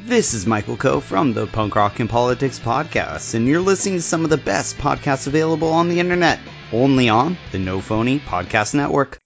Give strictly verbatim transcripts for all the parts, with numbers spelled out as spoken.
This is Michael Coe from the Punk Rock and Politics Podcast, and you're listening to some of the best podcasts available on the internet, only on the No Phony Podcast Network.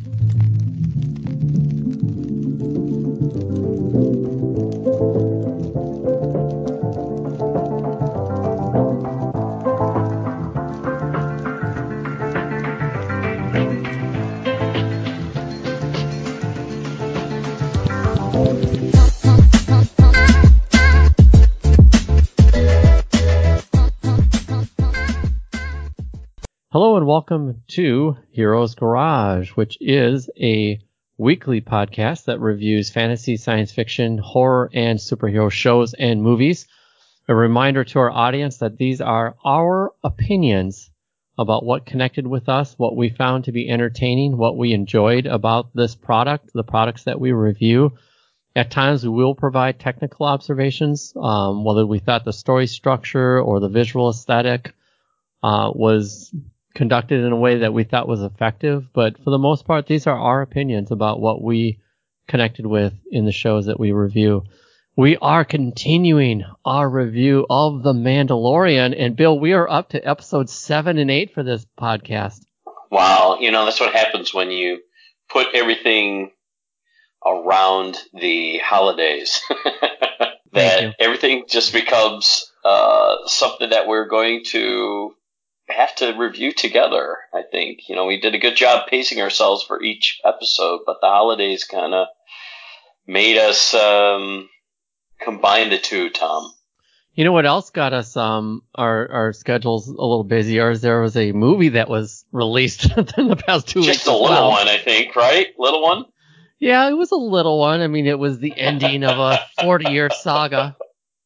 Hello and welcome to Heroes Garage, which is a weekly podcast that reviews fantasy, science fiction, horror, and superhero shows and movies. A reminder to our audience that these are our opinions about what connected with us, what we found to be entertaining, what we enjoyed about this product, the products that we review. At times we will provide technical observations, um, whether we thought the story structure or the visual aesthetic uh, was conducted in a way that we thought was effective, but for the most part, these are our opinions about what we connected with in the shows that we review. We are continuing our review of The Mandalorian, and Bill, we are up to episodes seven and eight for this podcast. Wow, you know, that's what happens when you put everything around the holidays. That everything just becomes uh, something that we're going to have to review together. I think, you know, we did a good job pacing ourselves for each episode, but the holidays kind of made us um, combine the two, Tom. You know what else got us um our our schedules a little busier? Is there was a movie that was released in the past two Just weeks. Just a little well. one, I think, right? Little one? Yeah, it was a little one. I mean, it was the ending of a forty-year saga.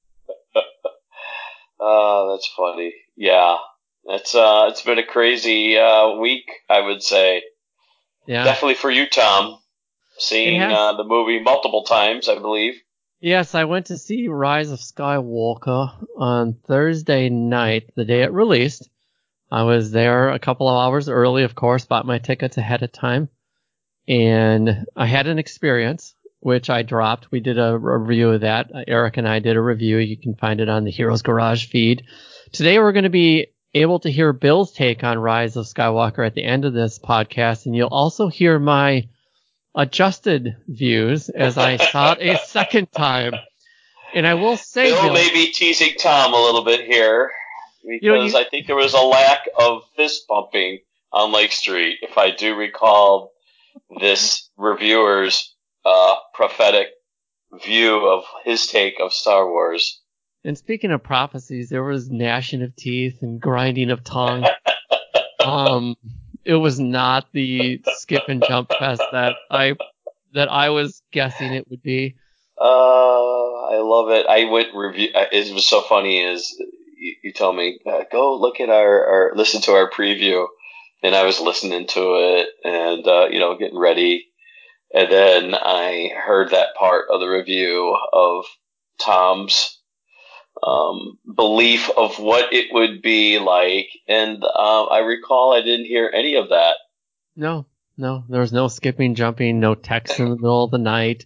Oh, that's funny. Yeah. It's uh, it's been a crazy uh, week, I would say. Yeah. Definitely for you, Tom. Seeing uh, the movie multiple times, I believe. Yes, I went to see Rise of Skywalker on Thursday night, the day it released. I was there a couple of hours early, of course, bought my tickets ahead of time. And I had an experience, which I dropped. We did a review of that. Eric and I did a review. You can find it on the Heroes Garage feed. Today we're going to be able to hear Bill's take on Rise of Skywalker at the end of this podcast, and you'll also hear my adjusted views as I saw it a second time. And I will say, Bill, Bill may be teasing Tom a little bit here, because you know, you, I think there was a lack of fist bumping on Lake Street, if I do recall this reviewer's uh, prophetic view of his take of Star Wars. And speaking of prophecies, there was gnashing of teeth and grinding of tongue. um, it was not the skip and jump fest that I that I was guessing it would be. Uh, I love it. I went review. It was so funny. Is you, you told me uh, go look at our, our listen to our preview, and I was listening to it and uh, you know getting ready, and then I heard that part of the review of Tom's Um, belief of what it would be like, and uh, I recall I didn't hear any of that. No, no, there was no skipping, jumping, no text in the middle of the night.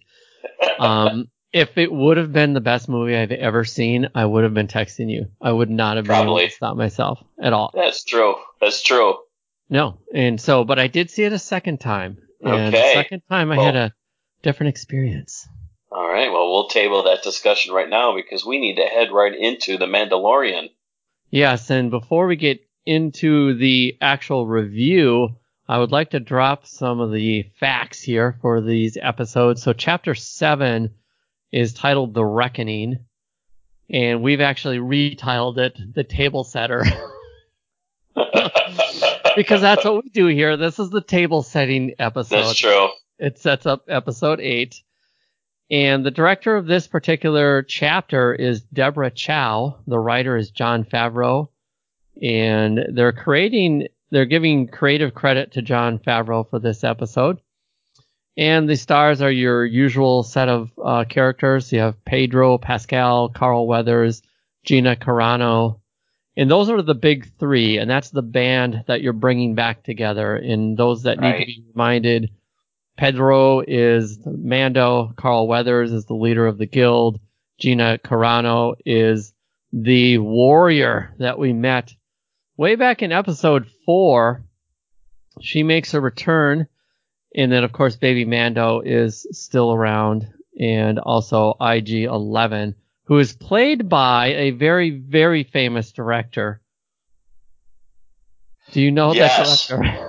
Um, if it would have been the best movie I've ever seen, I would have been texting you. I would not have been Probably. able to stop myself at all. That's true. That's true. No, and so, but I did see it a second time, and okay. the second time I well, had a different experience. All right, well, we'll table that discussion right now because we need to head right into The Mandalorian. Yes, and before we get into the actual review, I would like to drop some of the facts here for these episodes. So Chapter seven is titled The Reckoning, and we've actually retitled it The Table Setter. Because that's what we do here. This is the table setting episode. That's true. It sets up episode eight. And the director of this particular chapter is Deborah Chow. The writer is Jon Favreau. And they're creating, they're giving creative credit to Jon Favreau for this episode. And the stars are your usual set of uh, characters. You have Pedro Pascal, Carl Weathers, Gina Carano. And those are the big three. And that's the band that you're bringing back together. And those that right. need to be reminded, Pedro is Mando, Carl Weathers is the leader of the guild, Gina Carano is the warrior that we met way back in episode four. She makes her return. And then, of course, Baby Mando is still around. And also I G eleven, who is played by a very, very famous director. Do you know yes. that director?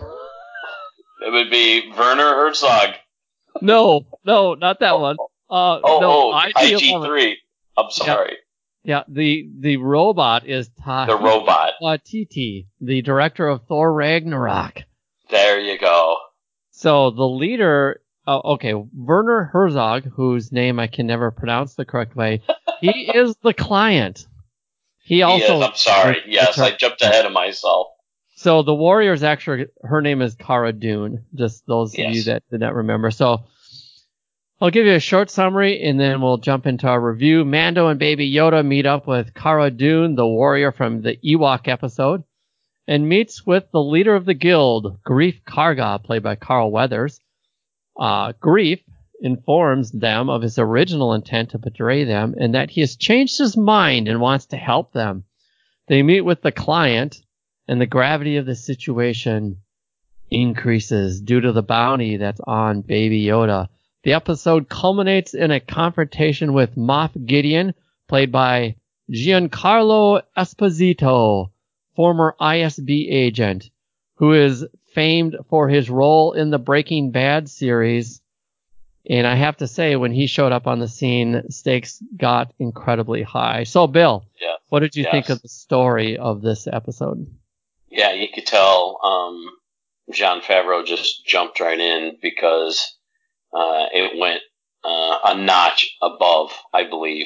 It would be Werner Herzog. No, no, not that one. Uh, oh, no, oh, I G three. I'm sorry. Yeah, yeah, the the robot is Taika the robot. Waititi, the director of Thor Ragnarok. There you go. So the leader, uh, okay, Werner Herzog, whose name I can never pronounce the correct way, he is the client. He also. He is, I'm sorry. Yes, I jumped ahead of myself. So the warrior is actually, her name is Cara Dune, just those yes. of you that did not remember. So I'll give you a short summary and then we'll jump into our review. Mando and Baby Yoda meet up with Cara Dune, the warrior from the Ewok episode, and meets with the leader of the guild, Greef Karga, played by Carl Weathers. Uh, Greef informs them of his original intent to betray them and that he has changed his mind and wants to help them. They meet with the client, and the gravity of the situation increases due to the bounty that's on Baby Yoda. The episode culminates in a confrontation with Moff Gideon, played by Giancarlo Esposito, former I S B agent, who is famed for his role in the Breaking Bad series. And I have to say, when he showed up on the scene, stakes got incredibly high. So, Bill, yes. what did you yes. think of the story of this episode? Yeah, you could tell um, Jon Favreau just jumped right in because uh, it went uh, a notch above, I believe.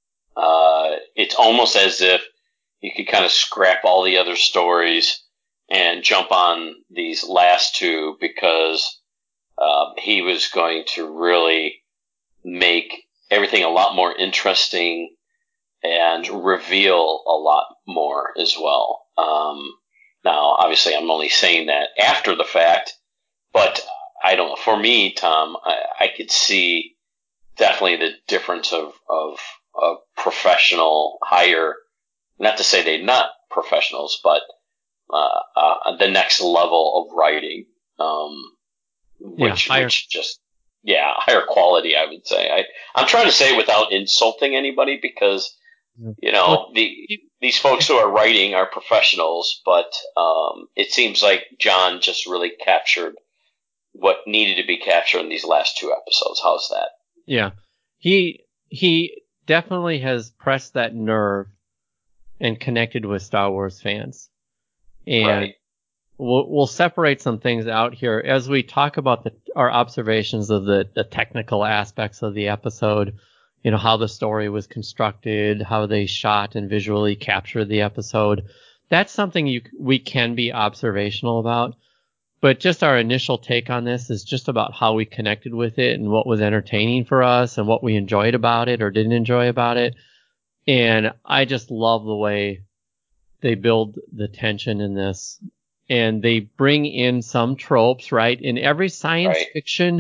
Uh, it's almost as if you could kind of scrap all the other stories and jump on these last two because uh, he was going to really make everything a lot more interesting and reveal a lot more as well. Um, Now, obviously, I'm only saying that after the fact, but I don't know. For me, Tom, I, I could see definitely the difference of, of, of professional hire. Not to say they're not professionals, but uh, uh, the next level of writing, um, which, yeah, higher. which just, yeah, higher quality, I would say. I, I'm trying to say it without insulting anybody because, you know, Well, the these folks who are writing are professionals, but um, it seems like John just really captured what needed to be captured in these last two episodes. How's that? Yeah, he he definitely has pressed that nerve and connected with Star Wars fans. And right. we'll, we'll separate some things out here as we talk about the, our observations of the, the technical aspects of the episode. You know, how the story was constructed, how they shot and visually captured the episode. That's something you we can be observational about. But just our initial take on this is just about how we connected with it and what was entertaining for us and what we enjoyed about it or didn't enjoy about it. And I just love the way they build the tension in this. And they bring in some tropes, right? In every science right. fiction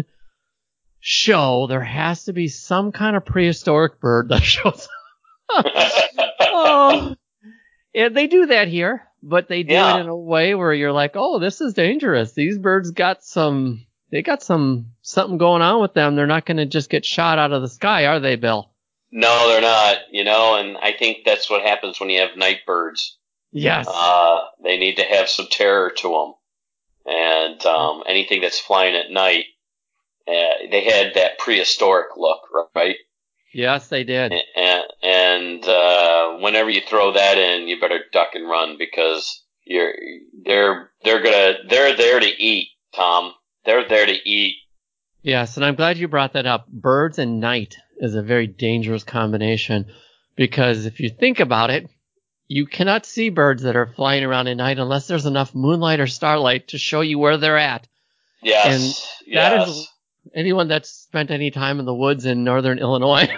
show, there has to be some kind of prehistoric bird that shows up. Oh, and they do that here, but they do yeah. it in a way where you're like, oh, this is dangerous. These birds got some, they got some, something going on with them. They're not going to just get shot out of the sky, are they, Bill? No, they're not, you know, and I think that's what happens when you have night birds. Yes. Uh, they need to have some terror to them. And um, anything that's flying at night, Uh, they had that prehistoric look, right? Yes, they did. And, and uh, whenever you throw that in, you better duck and run because you're they're they're gonna they're there to eat, Tom. They're there to eat. Yes, and I'm glad you brought that up. Birds and night is a very dangerous combination because if you think about it, you cannot see birds that are flying around at night unless there's enough moonlight or starlight to show you where they're at. Yes. And that yes. is anyone that's spent any time in the woods in northern Illinois.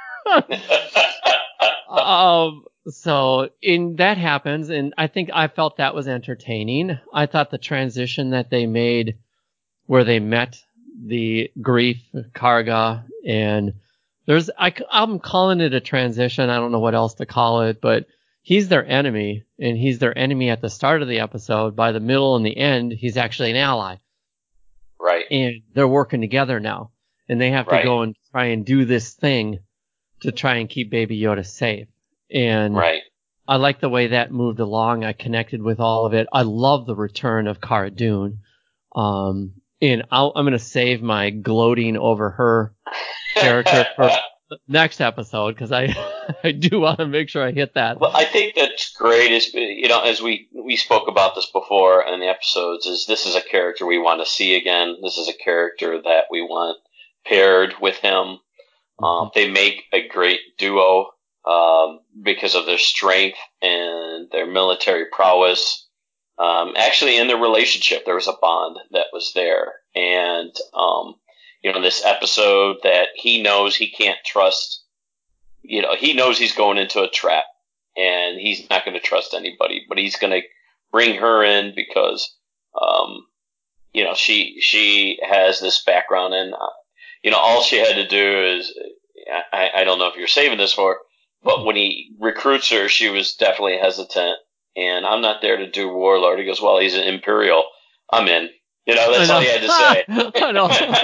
um, so in that happens, and I think I felt that was entertaining. I thought the transition that they made where they met the Greef, Karga, and there's I, I'm calling it a transition. I don't know what else to call it, but he's their enemy, and he's their enemy at the start of the episode. By the middle and the end, he's actually an ally. Right. And they're working together now, and they have to right. go and try and do this thing to try and keep Baby Yoda safe. And right. I like the way that moved along. I connected with all of it. I love the return of Cara Dune. Um, and I'll, I'm going to save my gloating over her character for the next episode, because I I do want to make sure I hit that. Well, I think that's great. Is, you know, as we we spoke about this before in the episodes, is this is a character we want to see again. This is a character that we want paired with him. Mm-hmm. Um, they make a great duo um, because of their strength and their military prowess. Um, actually, in their relationship, there was a bond that was there, and um, you know, this episode that he knows he can't trust. You know, he knows he's going into a trap, and he's not going to trust anybody, but he's going to bring her in because, um, you know, she she has this background, and uh, you know, all she had to do is, I, I don't know if you're saving this for her, but when he recruits her, she was definitely hesitant. And I'm not there to do warlord. He goes, well, he's an Imperial. I'm in. You know, that's know. all he had to say. I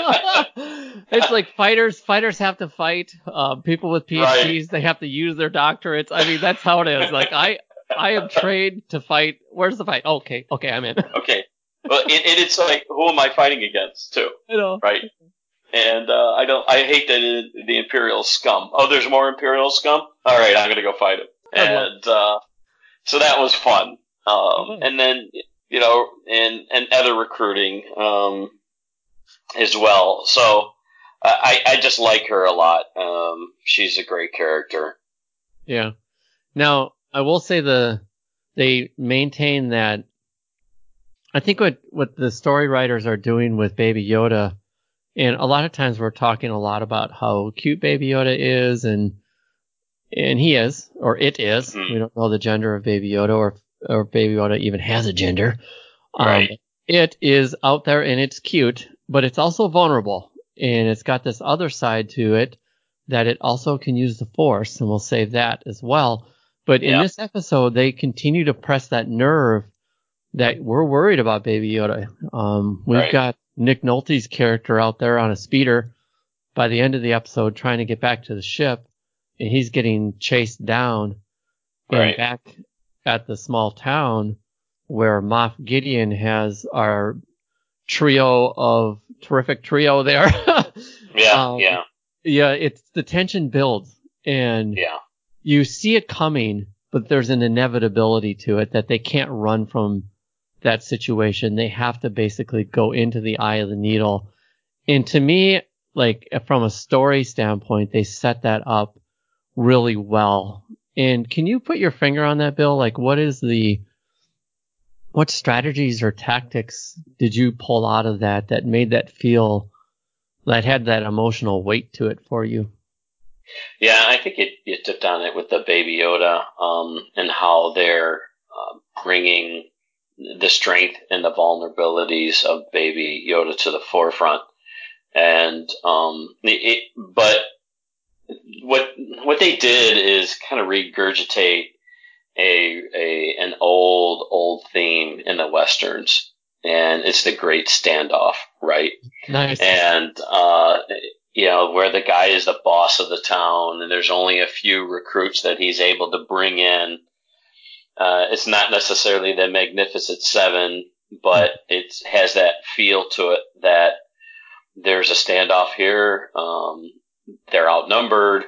know. It's like fighters. Fighters have to fight. Uh, people with P H Ds, right. They have to use their doctorates. I mean, that's how it is. Like I, I am trained to fight. Where's the fight? Okay, okay, I'm in. Okay. Well, and it, it's like, who am I fighting against, too? I know. Right. And uh, I don't. I hate that it, the Imperial scum. Oh, there's more Imperial scum. All right, I'm gonna go fight him. And uh, so that was fun. Um, and then, you know, and, and other recruiting, um, as well. So, uh, I, I just like her a lot. Um, she's a great character. Yeah. Now, I will say the, they maintain that, I think what, what the story writers are doing with Baby Yoda, and a lot of times we're talking a lot about how cute Baby Yoda is, and, and he is, or it is. Mm-hmm. We don't know the gender of Baby Yoda, or or Baby Yoda even has a gender. Right. Um, it is out there and it's cute, but it's also vulnerable, and it's got this other side to it that it also can use the Force, and we'll save that as well. But in yep. this episode, they continue to press that nerve that we're worried about Baby Yoda. Um, we've right. got Nick Nolte's character out there on a speeder by the end of the episode trying to get back to the ship, and he's getting chased down. And right. back at the small town where Moff Gideon has our trio of terrific trio there. yeah, um, yeah. Yeah, it's the tension builds, and yeah. you see it coming, but there's an inevitability to it that they can't run from that situation. They have to basically go into the eye of the needle. And to me, like from a story standpoint, they set that up really well. And can you put your finger on that, Bill? Like, what is the, what strategies or tactics did you pull out of that that made that feel, that had that emotional weight to it for you? Yeah, I think it, you tipped on it with the Baby Yoda, um, and how they're uh, bringing the strength and the vulnerabilities of Baby Yoda to the forefront. And, um, it, but what, what they did is kind of regurgitate a, a, an old, old theme in the Westerns. And it's the great standoff, right? Nice. And, uh, you know, where the guy is the boss of the town and there's only a few recruits that he's able to bring in. Uh, it's not necessarily the Magnificent Seven, but it has that feel to it that there's a standoff here. Um, they're outnumbered.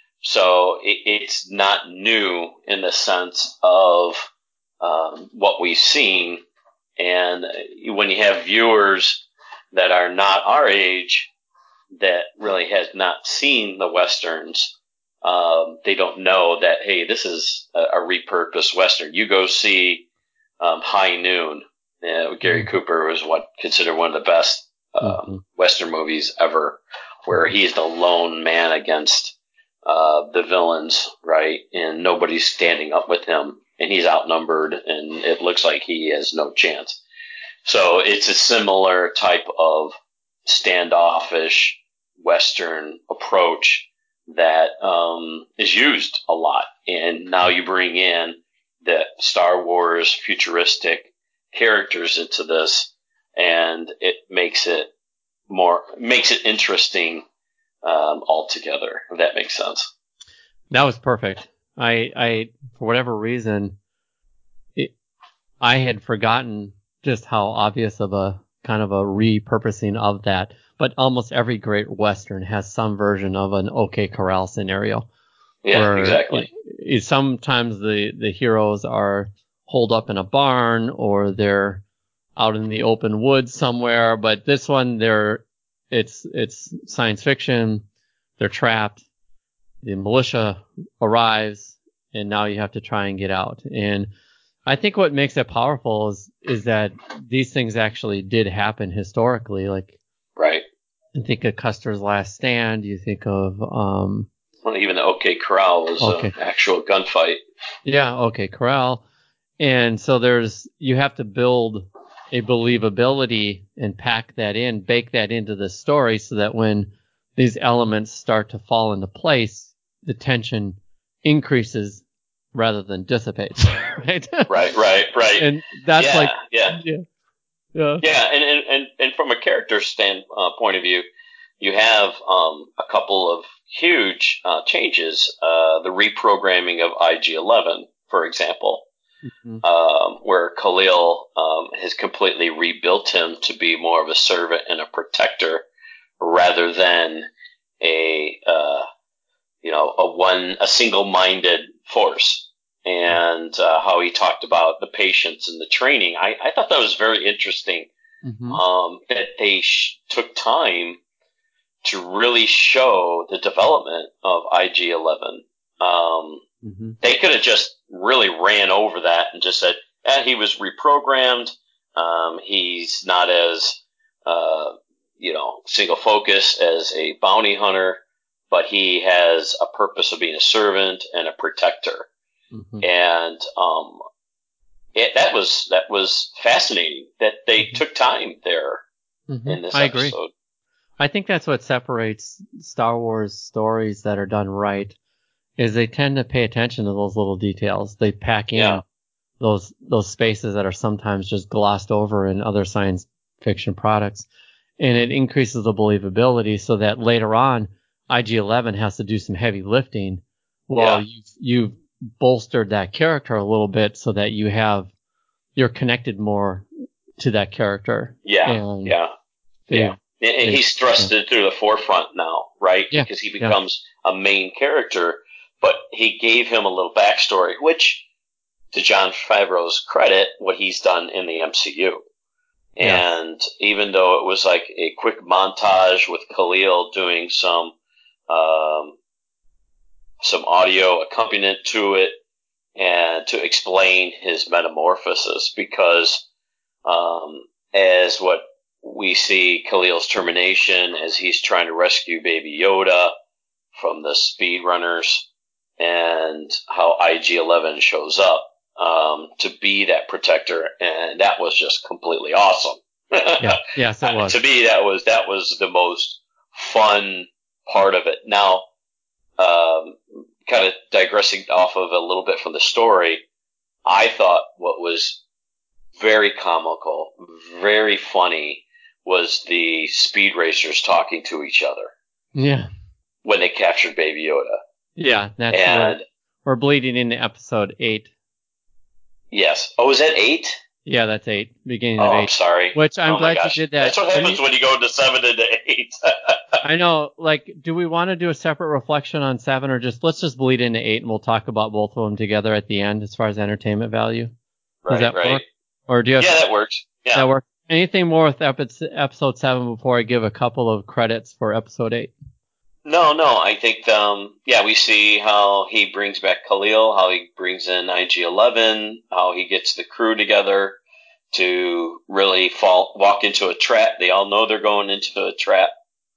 So it, it's not new in the sense of um, what we've seen. And when you have viewers that are not our age, that really has not seen the Westerns, um, they don't know that, hey, this is a, a repurposed Western. You go see um, High Noon. Uh, Gary mm-hmm. Cooper was what considered one of the best um, mm-hmm. Western movies ever, where he's the lone man against uh, the villains, right? And nobody's standing up with him, and he's outnumbered, and it looks like he has no chance. So it's a similar type of standoffish Western approach that um, is used a lot. And now you bring in the Star Wars futuristic characters into this, and it makes it more makes it interesting um, altogether. If that makes sense. That was perfect. I, I for whatever reason, it, I had forgotten just how obvious of a kind of a repurposing of that. But almost every great Western has some version of an OK Corral scenario. Yeah, where exactly. It, it, sometimes the, the heroes are holed up in a barn or they're out in the open woods somewhere. But this one, they're it's it's science fiction. They're trapped. The militia arrives, and now you have to try and get out. And I think what makes it powerful is is that these things actually did happen historically. Like, right. You think of Custer's Last Stand. You think of um, well, even the OK Corral was okay. an actual gunfight. Yeah, OK Corral. And so there's you have to build a believability and pack that in, bake that into the story, so that when these elements start to fall into place, the tension increases rather than dissipates. Right. Right. Right. Right. And that's yeah, like yeah. yeah. Yeah. Yeah, and, and, and, and from a character stand uh, point of view, you have um, a couple of huge uh, changes. Uh, the reprogramming of I G eleven, for example, mm-hmm. um, where Khalil um, has completely rebuilt him to be more of a servant and a protector, rather than a uh, you know a one a single-minded force. And uh, how he talked about the patience and the training. I, I thought that was very interesting. Mm-hmm. Um, that they sh- took time to really show the development of I G eleven. Um, mm-hmm. They could have just really ran over that and just said, eh, he was reprogrammed. Um, he's not as, uh, you know, single focus as a bounty hunter, but he has a purpose of being a servant and a protector. Mm-hmm. And um, it, that was that was fascinating that they mm-hmm. took time there mm-hmm. in this I episode. Agree. I think that's what separates Star Wars stories that are done right, is they tend to pay attention to those little details. They pack in yeah. those those spaces that are sometimes just glossed over in other science fiction products, and it increases the believability so that later on I G eleven has to do some heavy lifting while yeah. you've, you've bolstered that character a little bit so that you have you're connected more to that character. Yeah, and yeah, they, yeah. They, He's thrusted yeah. through the forefront now, right? Yeah. Because he becomes yeah. a main character, but he gave him a little backstory, which, to Jon Favreau's credit, what he's done in the M C U. Yeah. And even though it was like a quick montage with Khalil doing some um, some audio accompaniment to it, and to explain his metamorphosis, because um, as what we see Khalil's termination as he's trying to rescue Baby Yoda from the speedrunners, and how I G eleven shows up um, to be that protector, and that was just completely awesome. yeah. Yes, it was. To me, that was that was the most fun part of it. Now, um, kind of digressing off of a little bit from the story, I thought what was very comical, very funny, was the speed racers talking to each other. Yeah. When they captured Baby Yoda. Yeah, that's and we're, we're bleeding into episode eight. Yes. Oh, is that eight? Yeah, that's eight. Beginning oh, of eight. I'm sorry. Which I'm oh glad you did that. That's what happens you, when you go into seven into eight. I know. Like, do we want to do a separate reflection on seven, or just let's just bleed into eight and we'll talk about both of them together at the end as far as entertainment value? Does right, that right. work? Or do you have yeah, that works. Yeah, that works. Anything more with episode seven before I give a couple of credits for episode eight? No, no. I think, um, yeah, we see how he brings back Khalil, how he brings in I G eleven, how he gets the crew together to really fall, walk into a trap. They all know they're going into a trap.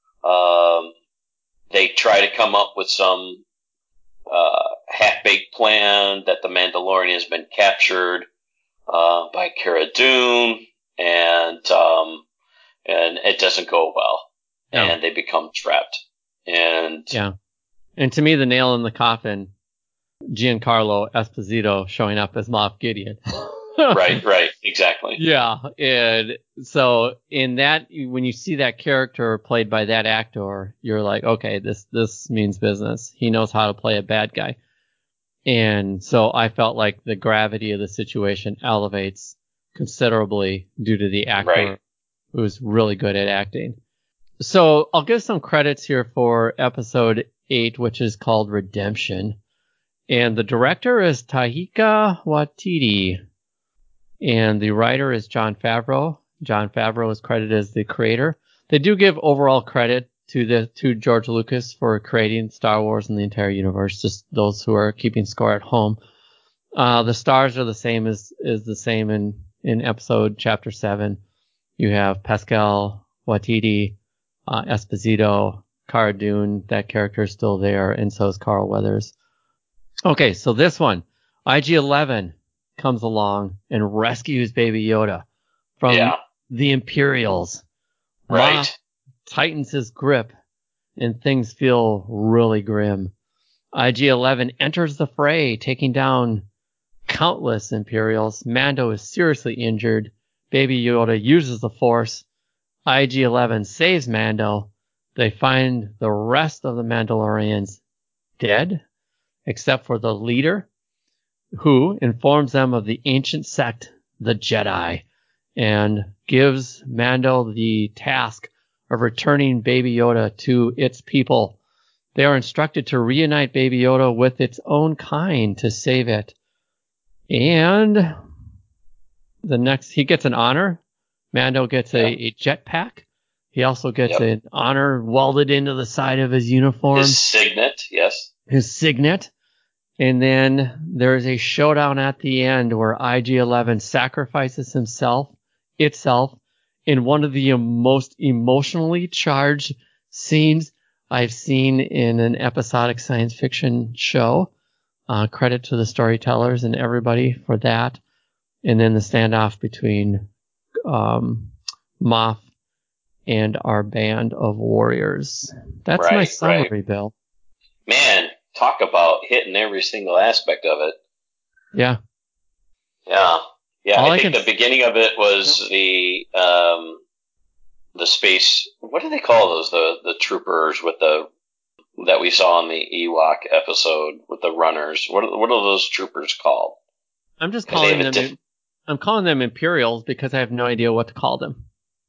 Um, they try to come up with some uh, half-baked plan that the Mandalorian has been captured uh, by Cara Dune, and um, and it doesn't go well, no. and they become trapped. And yeah, And to me, the nail in the coffin, Giancarlo Esposito showing up as Moff Gideon. Right, right, exactly. Yeah, and so in that, when you see that character played by that actor, you're like, okay, this this means business. He knows how to play a bad guy. And so I felt like the gravity of the situation elevates considerably due to the actor Right. who's really good at acting. So I'll give some credits here for episode eight, which is called Redemption. And the director is Taika Waititi. And the writer is Jon Favreau. Jon Favreau is credited as the creator. They do give overall credit to the to George Lucas for creating Star Wars and the entire universe, just those who are keeping score at home. Uh, the stars are the same as is the same in, in episode chapter seven. You have Pascal Waititi, uh, Esposito, Cara Dune, that character is still there, and so is Carl Weathers. Okay, so this one, I G eleven comes along and rescues Baby Yoda from Yeah. the Imperials. Right. Moff tightens his grip, and things feel really grim. I G eleven enters the fray, taking down countless Imperials. Mando is seriously injured. Baby Yoda uses the Force. I G eleven saves Mando. They find the rest of the Mandalorians dead, except for the leader, who informs them of the ancient sect, the Jedi, and gives Mando the task of returning Baby Yoda to its people. They are instructed to reunite Baby Yoda with its own kind to save it. And the next, he gets an honor. Mando gets a, a jetpack. He also gets Yep. an honor welded into the side of his uniform. His signet, yes. His signet. And then there's a showdown at the end where I G eleven sacrifices himself, itself, in one of the most emotionally charged scenes I've seen in an episodic science fiction show. Uh, credit to the storytellers and everybody for that. And then the standoff between um, Moff and our band of warriors. That's Right, my right. summary, Bill. Man, talk about hitting every single aspect of it. Yeah. Yeah. Yeah, All I I think can the beginning of it was the um the space, what do they call those? The the troopers with the that we saw in the Ewok episode with the runners. What are, what are those troopers called? I'm just 'Cause they calling have a them. diff- I'm calling them Imperials because I have no idea what to call them.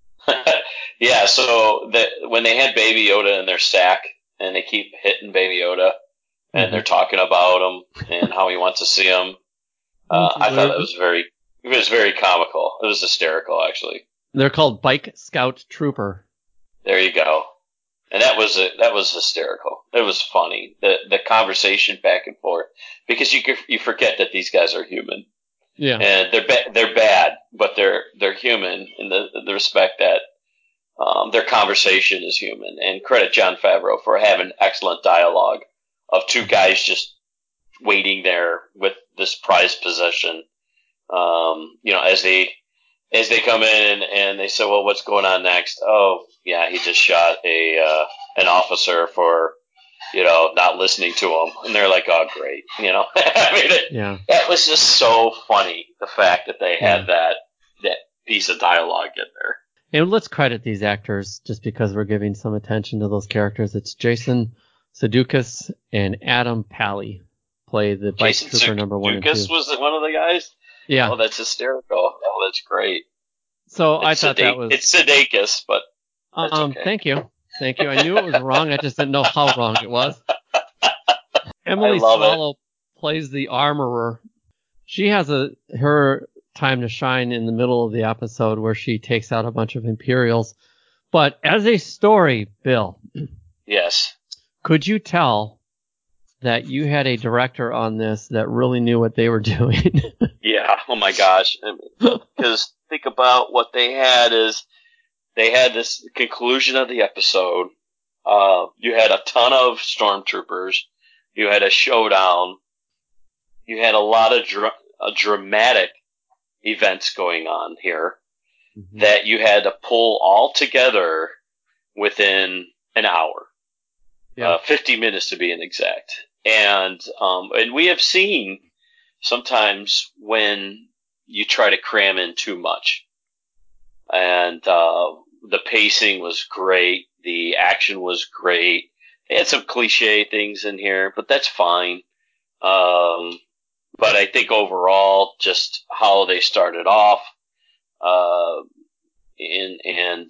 Yeah, so the, when they had Baby Yoda in their sack and they keep hitting Baby Yoda and Mhm. they're talking about him and how he wants to see him, uh, I thought that was very it was very comical. It was hysterical, actually. They're called Bike Scout Trooper. There you go. And that was a, that was hysterical. It was funny. The the conversation back and forth, because you you forget that these guys are human. Yeah. And they're ba- they're bad, but they're they're human in the the respect that um, their conversation is human. And credit Jon Favreau for having excellent dialogue of two guys just waiting there with this prized possession. Um, you know, as they as they come in and they say, "Well, what's going on next?" Oh, yeah, he just shot a uh, an officer for you know not listening to him, and they're like, "Oh, great," you know. I mean, it, Yeah. that was just so funny. The fact that they had Yeah. that that piece of dialogue in there. And let's credit these actors just because we're giving some attention to those characters. It's Jason Sudeikis and Adam Pally play the Bike Jason Trooper Su- number one and Dukas two. was one of the guys. Yeah. Oh, that's hysterical. Oh, that's great. So I It's thought Sude- that was. it's Sudeikis, but that's Um, okay. Thank you. Thank you. I knew it was wrong. I just didn't know how wrong it was. Emily love it. Swallow plays the armorer. She has a her time to shine in the middle of the episode where she takes out a bunch of Imperials. But as a story, Bill, Yes. could you tell that you had a director on this that really knew what they were doing? Yeah. Oh my gosh. Because think about what they had is they had this conclusion of the episode. Uh, you had a ton of stormtroopers. You had a showdown. You had a lot of dra- uh, dramatic events going on here Mhm. that you had to pull all together within an hour. Yeah. Uh, fifty minutes to be an exact. And, um, and we have seen sometimes when you try to cram in too much. And, uh, the pacing was great. The action was great. They had some cliche things in here, but that's fine. Um, but I think overall, just how they started off, uh, and, and,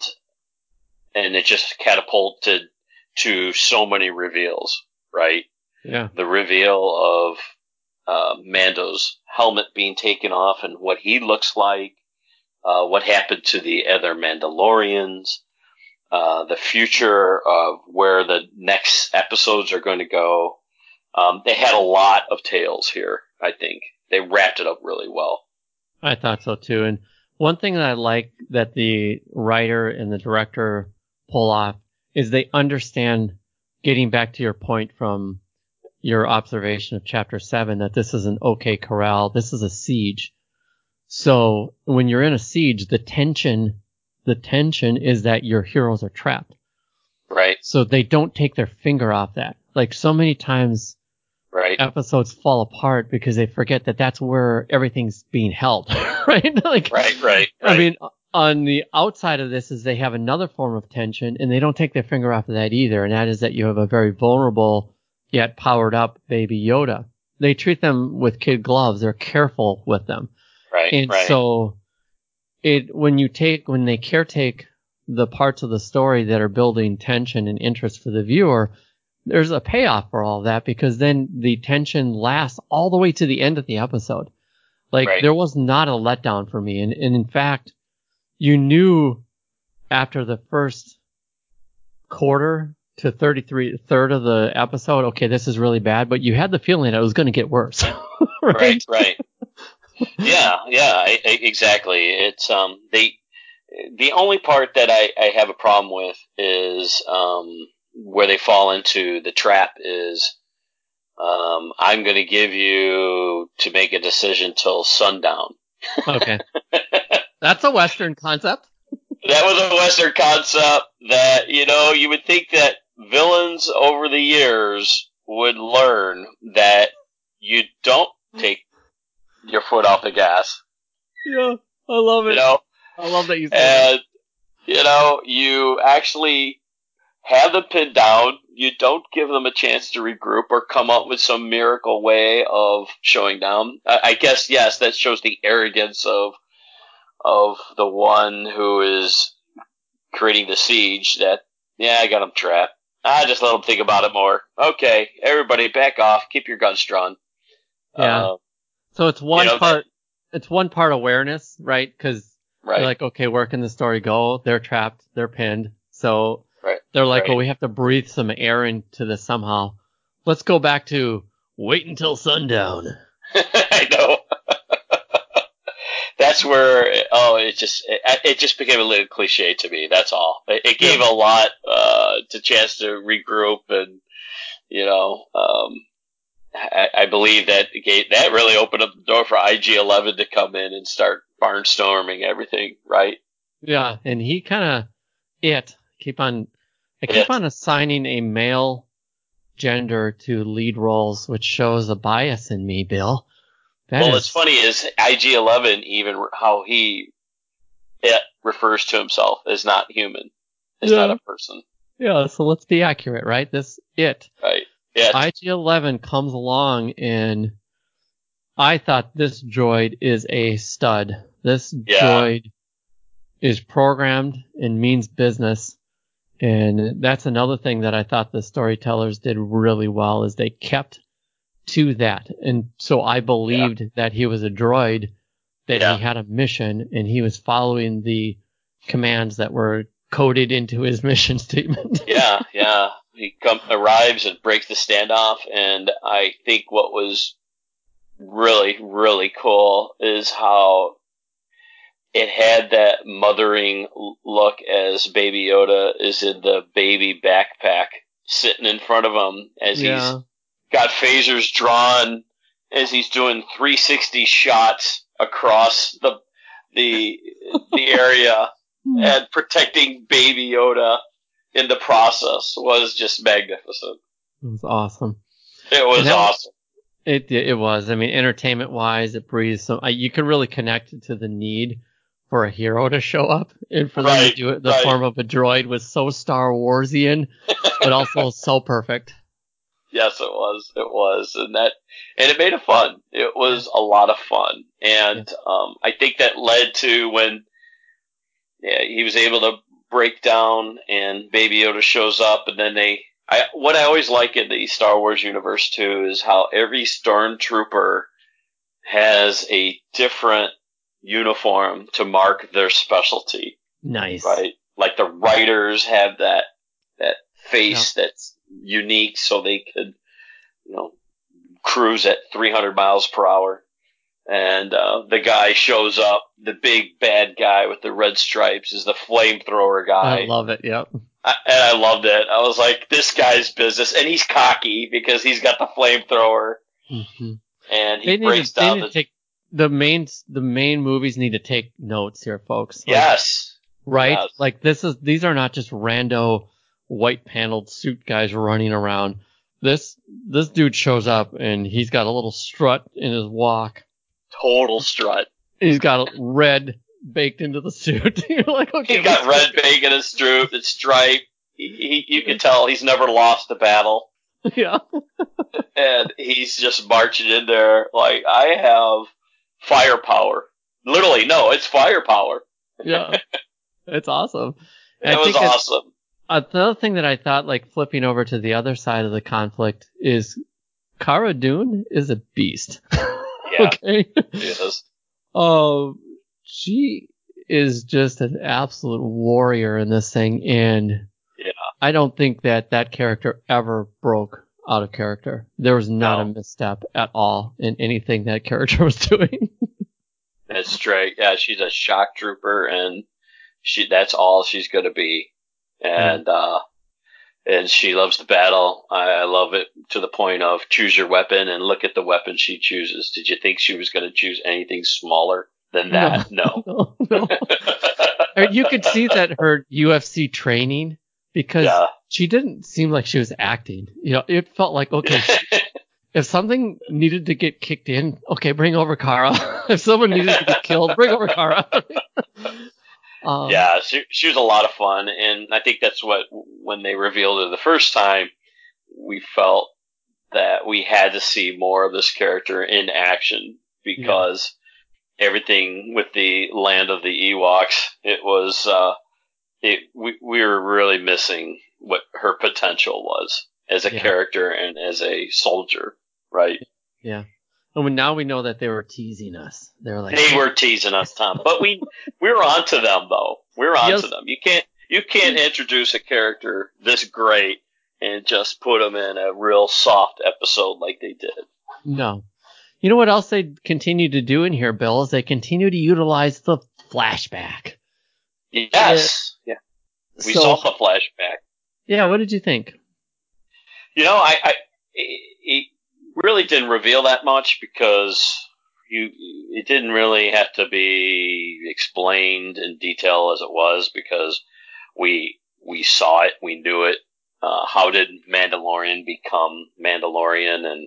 and it just catapulted to so many reveals, right? Yeah. The reveal of, uh, Mando's helmet being taken off and what he looks like, uh, what happened to the other Mandalorians, uh, the future of where the next episodes are going to go. Um, they had a lot of tales here, I think. They wrapped it up really well. I thought so too. And one thing that I like that the writer and the director pull off is they understand, getting back to your point from your observation of chapter seven, that this is an OK Corral. This is a siege. So when you're in a siege, the tension, the tension is that your heroes are trapped. Right. So they don't take their finger off that. Like so many times, right. episodes fall apart because they forget that that's where everything's being held. right. Like, right. Right. I mean, on the outside of this is they have another form of tension, and they don't take their finger off of that either. And that is that you have a very vulnerable yet powered up Baby Yoda. They treat them with kid gloves. They're careful with them. Right. And right. so it, when you take, when they caretake the parts of the story that are building tension and interest for the viewer, there's a payoff for all that, because then the tension lasts all the way to the end of the episode. Like right. there was not a letdown for me. And, and in fact, you knew after the first quarter to thirty-three, third of the episode, okay, this is really bad, but you had the feeling that it was going to get worse. right? Right. Right. yeah. Yeah. I, I, exactly. It's um they the only part that I, I have a problem with is um where they fall into the trap is um I'm going to give you to make a decision till sundown. Okay. That's a Western concept. That was a Western concept that, you know, you would think that villains over the years would learn that you don't take your foot off the gas. Yeah, I love it. You know? I love that you said and, that. You know, you actually have them pinned down. You don't give them a chance to regroup or come up with some miracle way of showing down. I, I guess, yes, that shows the arrogance of of the one who is creating the siege that, yeah, I got him trapped. I just let him think about it more. Okay, everybody back off. Keep your guns drawn. Yeah. Uh, so it's one you know, part, that, it's one part awareness, right? Because right. you're like, okay, where can the story go? They're trapped. They're pinned. So right. they're like, right. well, we have to breathe some air into this somehow. Let's go back to wait until sundown. I know. That's where, oh, it just, it, it just became a little cliche to me. That's all. It, it gave yeah. a lot, uh, to chance to regroup and, you know, um, I, I believe that gave, that really opened up the door for I G eleven to come in and start barnstorming everything, right? Yeah. And he kind of, it, keep on, I keep it. on assigning a male gender to lead roles, which shows a bias in me, Bill. That well, is... what's funny is I G eleven, even how he it refers to himself as not human, as yeah. not a person. Yeah, so let's be accurate, right? This it. Right. Yeah. I G eleven comes along, and I thought this droid is a stud. This yeah. droid is programmed and means business. And that's another thing that I thought the storytellers did really well, is they kept to that. And so I believed yeah. that he was a droid, that yeah. he had a mission, and he was following the commands that were coded into his mission statement. yeah, yeah. He come, arrives and breaks the standoff, and I think what was really, really cool is how it had that mothering look as Baby Yoda is in the baby backpack sitting in front of him as yeah. he's got phasers drawn, as he's doing three sixty shots across the the the area and protecting Baby Yoda. in the process was just magnificent. It was awesome. It was awesome. It it was. I mean, entertainment wise, it breathes. So you could really connect to the need for a hero to show up, and for them right, to do it in the right. form of a droid was so Star Warsian, but also so perfect. Yes, it was. It was, and that, and it made it fun. It was a lot of fun, and yeah. um, I think that led to when yeah, he was able to break down, and Baby Yoda shows up, and then they. I, what I always like in the Star Wars universe too is how every stormtrooper has a different uniform to mark their specialty. Nice, right? Like the writers have that that face yeah. that's unique, so they could, you know, cruise at three hundred miles per hour. And uh, the guy shows up, the big bad guy with the red stripes is the flamethrower guy. I love it. Yep. I, and I loved it. I was like, this guy's business, and he's cocky because he's got the flamethrower, mm-hmm. and he they breaks to, down they the. Take, the main the main movies need to take notes here, folks. Like, yes. Right. Yes. Like this is these are not just rando white paneled suit guys running around. This this dude shows up and he's got a little strut in his walk. Total strut. He's got red baked into the suit. You're like, okay, he got red bacon and stripe. It's stripe. He, he, you can tell he's never lost a battle. Yeah. And he's just marching in there like, I have firepower. Literally, no, it's firepower. Yeah. It's awesome. And it was awesome. Another thing that I thought, like flipping over to the other side of the conflict, is Cara Dune is a beast. Yeah. Okay. She is. Oh, she is just an absolute warrior in this thing, and yeah. I don't think that that character ever broke out of character. There was not no. a misstep at all in anything that character was doing. That's straight. Yeah, she's a shock trooper, and she that's all she's going to be. And yeah. uh, and she loves the battle. I, I love it to the point of choose your weapon, and look at the weapon she chooses. Did you think she was going to choose anything smaller than that? No. no, no. I mean, you could see that her U F C training, because yeah. she didn't seem like she was acting. You know, it felt like, okay, if something needed to get kicked in, okay, bring over Cara. If someone needed to get killed, bring over Cara. um, yeah, she, she was a lot of fun, and I think that's what, when they revealed her the first time, we felt that we had to see more of this character in action, because yeah. everything with the land of the Ewoks, it was, uh, it we, we were really missing what her potential was as a yeah. character and as a soldier, right? Yeah. And when, now we know that they were teasing us. They were like, they were teasing us, Tom. But we we were onto them, though. We were onto yes. them. You can't you can't introduce a character this great and just put them in a real soft episode like they did. No. You know what else they continue to do in here, Bill, is they continue to utilize the flashback. Yes. Yeah. yeah. We so, saw the flashback. Yeah. What did you think? You know, I, I it really didn't reveal that much, because you it didn't really have to be explained in detail as it was, because we we saw it, we knew it. Uh, how did Mandalorian become Mandalorian? And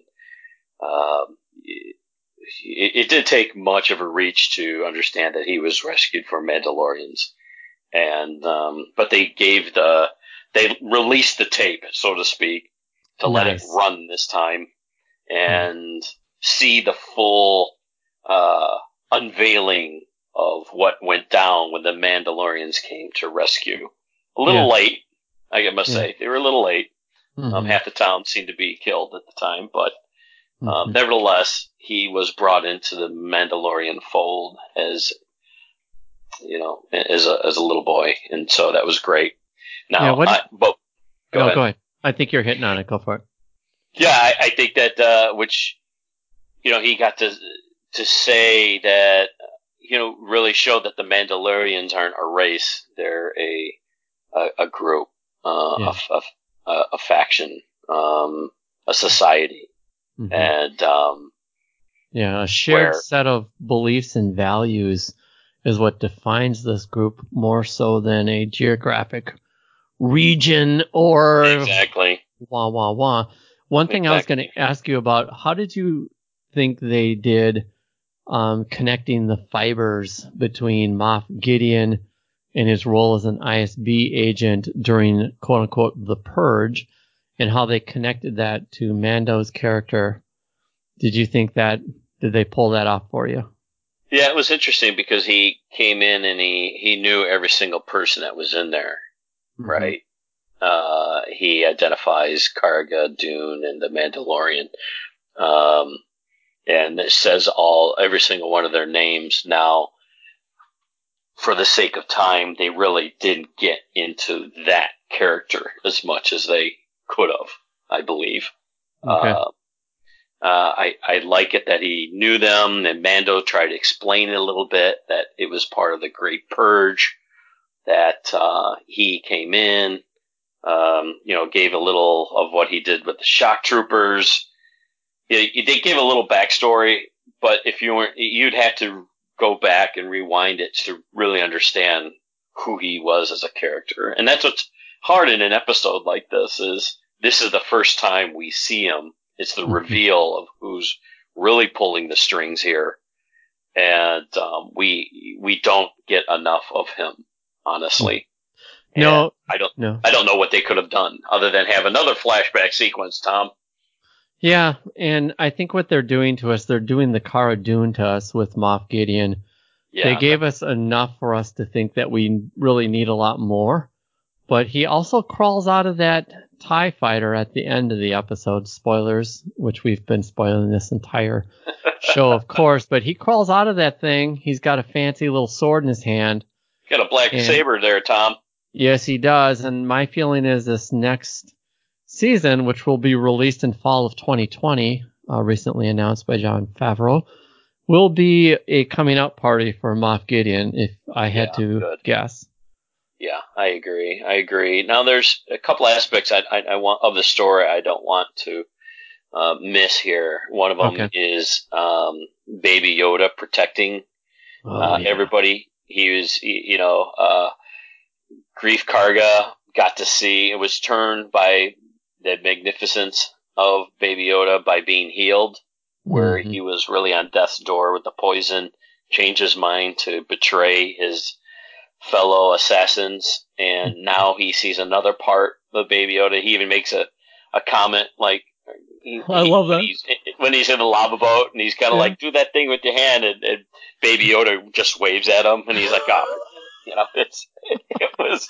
um, it, it did take much of a reach to understand that he was rescued from Mandalorians. And um, but they gave the they released the tape, so to speak, to nice. let it run this time and mm. see the full uh, unveiling of what went down when the Mandalorians came to rescue. A little yeah. late, I must yeah. say. They were a little late. Mm-hmm. Um, half the town seemed to be killed at the time, but um, mm-hmm. nevertheless, he was brought into the Mandalorian fold as, you know, as a as a little boy, and so that was great. Now, yeah, what, I, but go, no, ahead. go ahead. I think you're hitting on it. Go for it. Yeah, I, I think that uh, which, you know, he got to to say that, you know, really showed that the Mandalorians aren't a race; they're a a, a group, uh, yeah. a, a, a faction, um, a society, mm-hmm. and um, yeah, a shared where, set of beliefs and values is what defines this group more so than a geographic region or exactly. Wah wah wah. One thing exactly. I was going to ask you about: how did you think they did um, connecting the fibers between Moff Gideon and his role as an I S B agent during "quote unquote" the Purge, and how they connected that to Mando's character? Did you think that? Did they pull that off for you? Yeah, it was interesting because he came in and he, he knew every single person that was in there, mm-hmm. right? Uh, he identifies Karga, Dune, and the Mandalorian, um, and it says all every single one of their names. Now, for the sake of time, they really didn't get into that character as much as they could have, I believe. Okay. Uh, Uh, I, I like it that he knew them, and Mando tried to explain it a little bit, that it was part of the Great Purge, that uh, he came in, um, you know, gave a little of what he did with the shock troopers. They, they gave a little backstory, but if you weren't, you'd have to go back and rewind it to really understand who he was as a character. And that's what's hard in an episode like this, is this is the first time we see him. It's the reveal of who's really pulling the strings here, and um, we we don't get enough of him, honestly. No, and I don't. No. I don't know what they could have done other than have another flashback sequence, Tom. Yeah, and I think what they're doing to us, they're doing the Cara Dune to us with Moff Gideon. Yeah. They gave us enough for us to think that we really need a lot more, but he also crawls out of that TIE fighter at the end of the episode. Spoilers, which we've been spoiling this entire show, of course. But he crawls out of that thing. He's got a fancy little sword in his hand. Got a black and, saber there, Tom. Yes, he does. And my feeling is this next season, which will be released in fall of twenty twenty, uh, recently announced by Jon Favreau, will be a coming out party for Moff Gideon, if I had yeah, to good. guess. Yeah, I agree. I agree. Now, there's a couple aspects I, I, I want of the story I don't want to uh, miss here. One of them okay. is um, Baby Yoda protecting oh, uh, yeah. everybody. He was, you know, uh, Greef Karga got to see, it was turned by the magnificence of Baby Yoda by being healed, where mm-hmm. he was really on death's door with the poison, changed his mind to betray his fellow assassins, and now he sees another part of Baby Yoda. He even makes a, a comment like, he, I love that. When he's, when he's in the lava boat, and he's kind of yeah. like, do that thing with your hand, and, and Baby Yoda just waves at him, and he's like, oh, you know, it's, it was,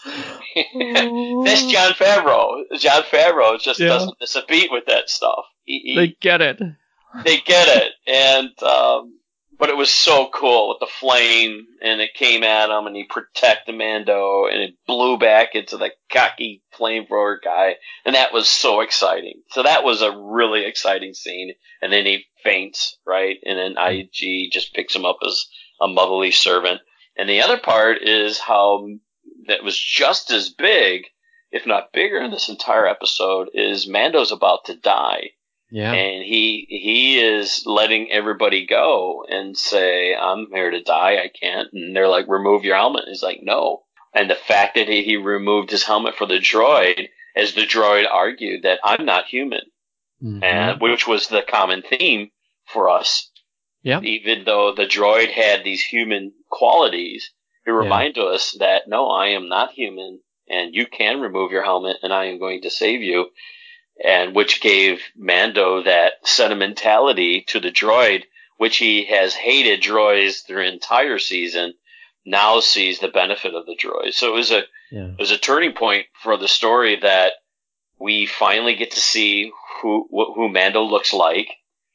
that's Jon Favreau. Jon Favreau just yeah. doesn't miss a beat with that stuff. He, he, they get it. They get it, and, um, but it was so cool with the flame, and it came at him, and he protected Mando, and it blew back into the cocky flamethrower guy, and that was so exciting. So that was a really exciting scene, and then he faints, right, and then I G just picks him up as a motherly servant. And the other part is how that was just as big, if not bigger in this entire episode, is Mando's about to die. Yeah. And he he is letting everybody go and say, I'm here to die, I can't. And they're like, remove your helmet. And he's like, no. And the fact that he, he removed his helmet for the droid, as the droid argued that I'm not human, mm-hmm. and which was the common theme for us. Yeah. Even though the droid had these human qualities, it reminded yeah. us that, no, I am not human, and you can remove your helmet, and I am going to save you. And which gave Mando that sentimentality to the droid, which he has hated droids through entire season, now sees the benefit of the droid. So it was a yeah. it was a turning point for the story that we finally get to see who who Mando looks like.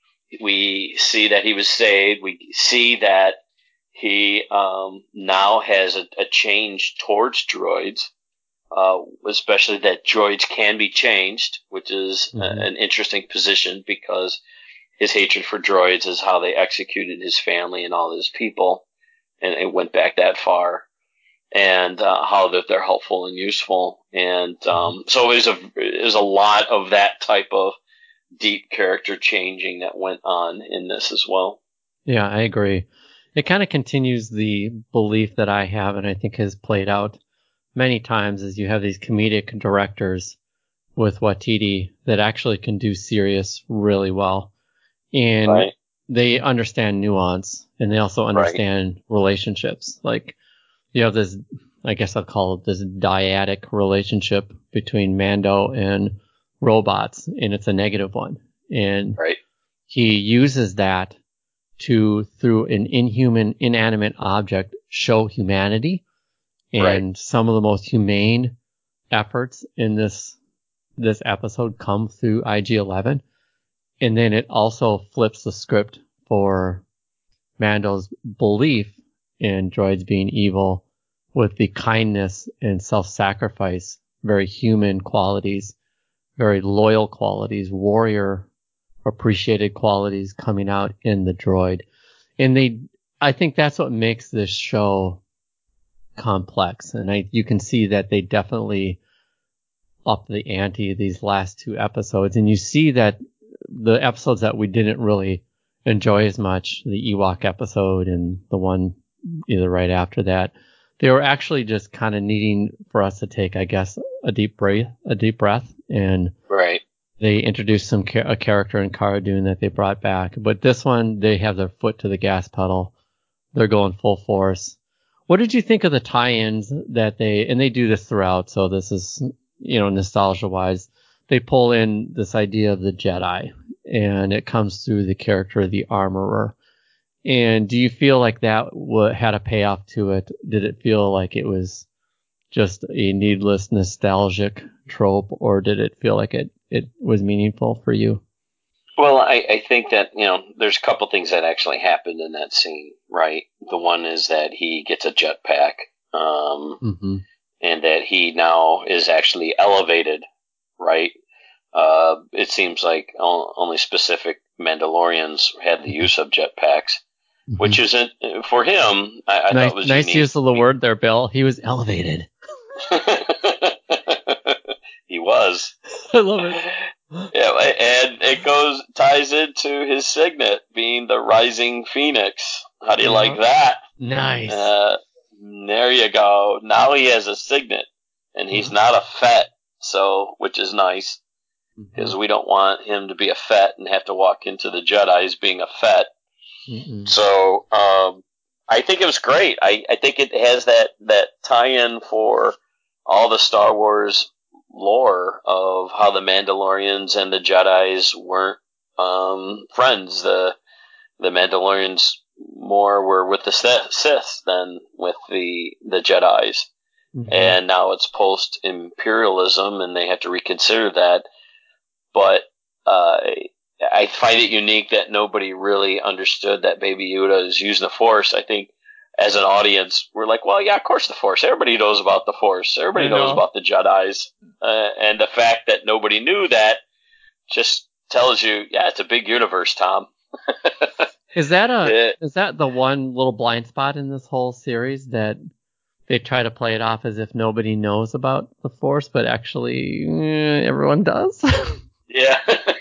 We see that he was saved. We see that he um, now has a, a change towards droids. Uh, especially that droids can be changed, which is mm-hmm. a, an interesting position because his hatred for droids is how they executed his family and all his people, and it went back that far, and uh, how that they're helpful and useful. And um, so there's a there's a lot of that type of deep character changing that went on in this as well. Yeah, I agree. It kind of continues the belief that I have, and I think has played out many times is you have these comedic directors with Waititi that actually can do serious really well. And right. they understand nuance, and they also understand right. relationships. Like, you have this, I guess I'll call it this dyadic relationship between Mando and robots, and it's a negative one. And right. he uses that to, through an inhuman, inanimate object, show humanity. And right. some of the most humane efforts in this this episode come through I G eleven. And then it also flips the script for Mando's belief in droids being evil with the kindness and self-sacrifice, very human qualities, very loyal qualities, warrior appreciated qualities coming out in the droid. And they, I think that's what makes this show complex. And I, you can see that they definitely upped the ante these last two episodes. And you see that the episodes that we didn't really enjoy as much, the Ewok episode and the one either right after that, they were actually just kind of needing for us to take, I guess, a deep breath, a deep breath, and right. they introduced some a character in Cara Dune that they brought back. But this one, they have their foot to the gas pedal. They're going full force. What did you think of the tie-ins that they, and they do this throughout, so this is, you know, nostalgia-wise, they pull in this idea of the Jedi, and it comes through the character of the Armorer. And do you feel like that w- had a payoff to it? Did it feel like it was just a needless nostalgic trope, or did it feel like it, it was meaningful for you? Well, I, I think that, you know, there's a couple things that actually happened in that scene, right? The one is that he gets a jetpack, um, mm-hmm. and that he now is actually elevated, right? Uh, it seems like only specific Mandalorians had the use of jetpacks, mm-hmm. which isn't, for him, I, I nice, thought was nice unique. use of the word there, Bill. He was elevated. He was. I love it. Yeah, and it goes ties into his signet being the Rising Phoenix. How do you yeah. like that? Nice. Uh, there you go. Now he has a signet, and he's mm-hmm. not a Fett, so which is nice because mm-hmm. we don't want him to be a Fett and have to walk into the Jedi's being a Fett. Mm-mm. So um, I think it was great. I, I think it has that that tie-in for all the Star Wars lore of how the Mandalorians and the Jedis weren't um, friends. The the Mandalorians more were with the Sith than with the the Jedis, mm-hmm. and now it's post imperialism, and they have to reconsider that. But uh, I find it unique that nobody really understood that Baby Yoda is using the Force. I think as an audience, we're like, well, yeah, of course the Force. Everybody knows about the Force. Everybody know. knows about the Jedis. Uh, and the fact that nobody knew that just tells you, yeah, it's a big universe, Tom. Is that a it, is that the one little blind spot in this whole series that they try to play it off as if nobody knows about the Force, but actually eh, everyone does? Yeah.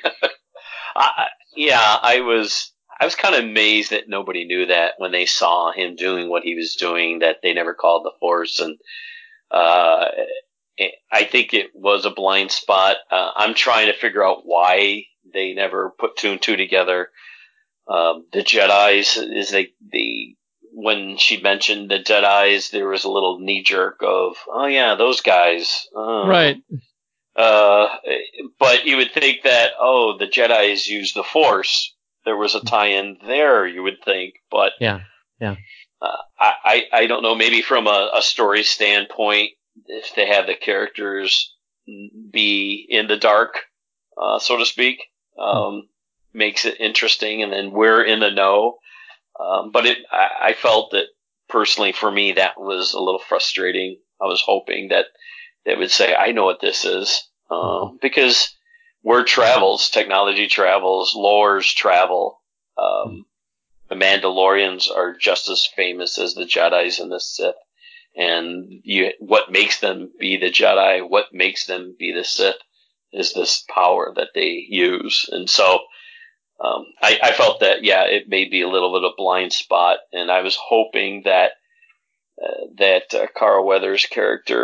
I, yeah, I was... I was kind of amazed that nobody knew that when they saw him doing what he was doing, that they never called the Force. And uh, I think it was a blind spot. Uh, I'm trying to figure out why they never put two and two together. Um, the Jedis, is they, they, when she mentioned the Jedis, there was a little knee jerk of, oh yeah, those guys. Oh. Right. Uh, but you would think that, oh, the Jedis use the Force. There was a tie-in there, you would think, but yeah, yeah. Uh, I, I don't know. Maybe from a, a story standpoint, if they have the characters be in the dark, uh, so to speak, um, hmm. makes it interesting, and then we're in the know. Um, but it, I, I felt that personally, for me, that was a little frustrating. I was hoping that they would say, "I know what this is," uh, hmm. because. Word travels, technology travels, lores travel. Um, the Mandalorians are just as famous as the Jedis and the Sith. And you, what makes them be the Jedi, what makes them be the Sith, is this power that they use. And so um, I, I felt that, yeah, it may be a little bit of a blind spot. And I was hoping that uh, that uh, Carl Weathers' character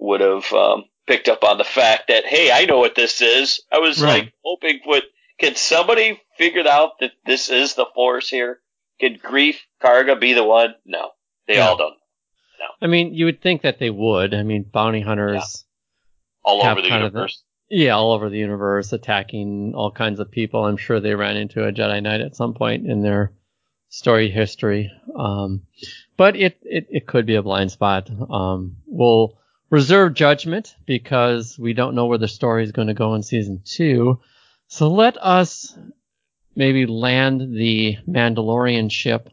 would have um, picked up on the fact that, hey, I know what this is. I was Right. like hoping, what can somebody figure out that this is the Force here? Can Greef Karga be the one? No, they Yeah. all don't. No, I mean, you would think that they would. I mean, bounty hunters all have over the kind of the- universe. yeah, all over the universe, attacking all kinds of people. I'm sure they ran into a Jedi Knight at some point in their story history. Um, but it, it, it could be a blind spot. Um, we'll reserve judgment because we don't know where the story is going to go in season two. So let us maybe land the Mandalorian ship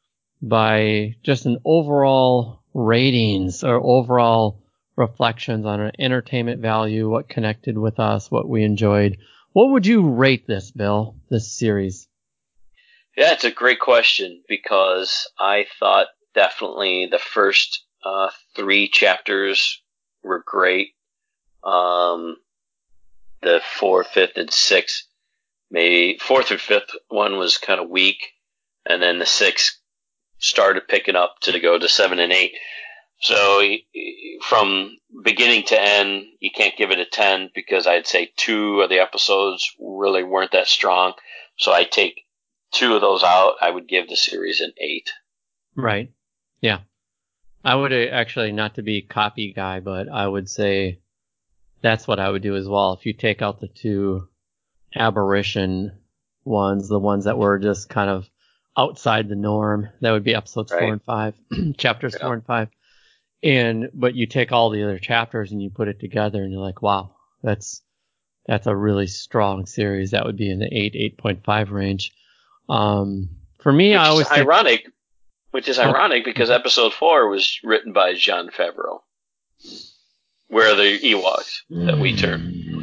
by just an overall ratings or overall reflections on our entertainment value, what connected with us, what we enjoyed. What would you rate this, Bill, this series? Yeah, it's a great question because I thought definitely the first uh, three chapters were great. Um, the fourth, fifth, and sixth, maybe fourth or fifth one was kind of weak, and then the sixth started picking up to go to seven and eight. So from beginning to end, you can't give it a ten because I'd say two of the episodes really weren't that strong. So I take two of those out. I would give the series an eight. Right. Yeah. I would uh, actually, not to be copy guy, but I would say that's what I would do as well. If you take out the two aberration ones, the ones that were just kind of outside the norm, that would be episodes Right. four and five, chapters Yeah. four and five. And, but you take all the other chapters and you put it together and you're like, wow, that's, that's a really strong series. That would be in the eight, eight point five range. Um, for me, Which I always is think, ironic. Which is Oh. ironic because episode four was written by Jon Favreau. Where are the Ewoks that we turn?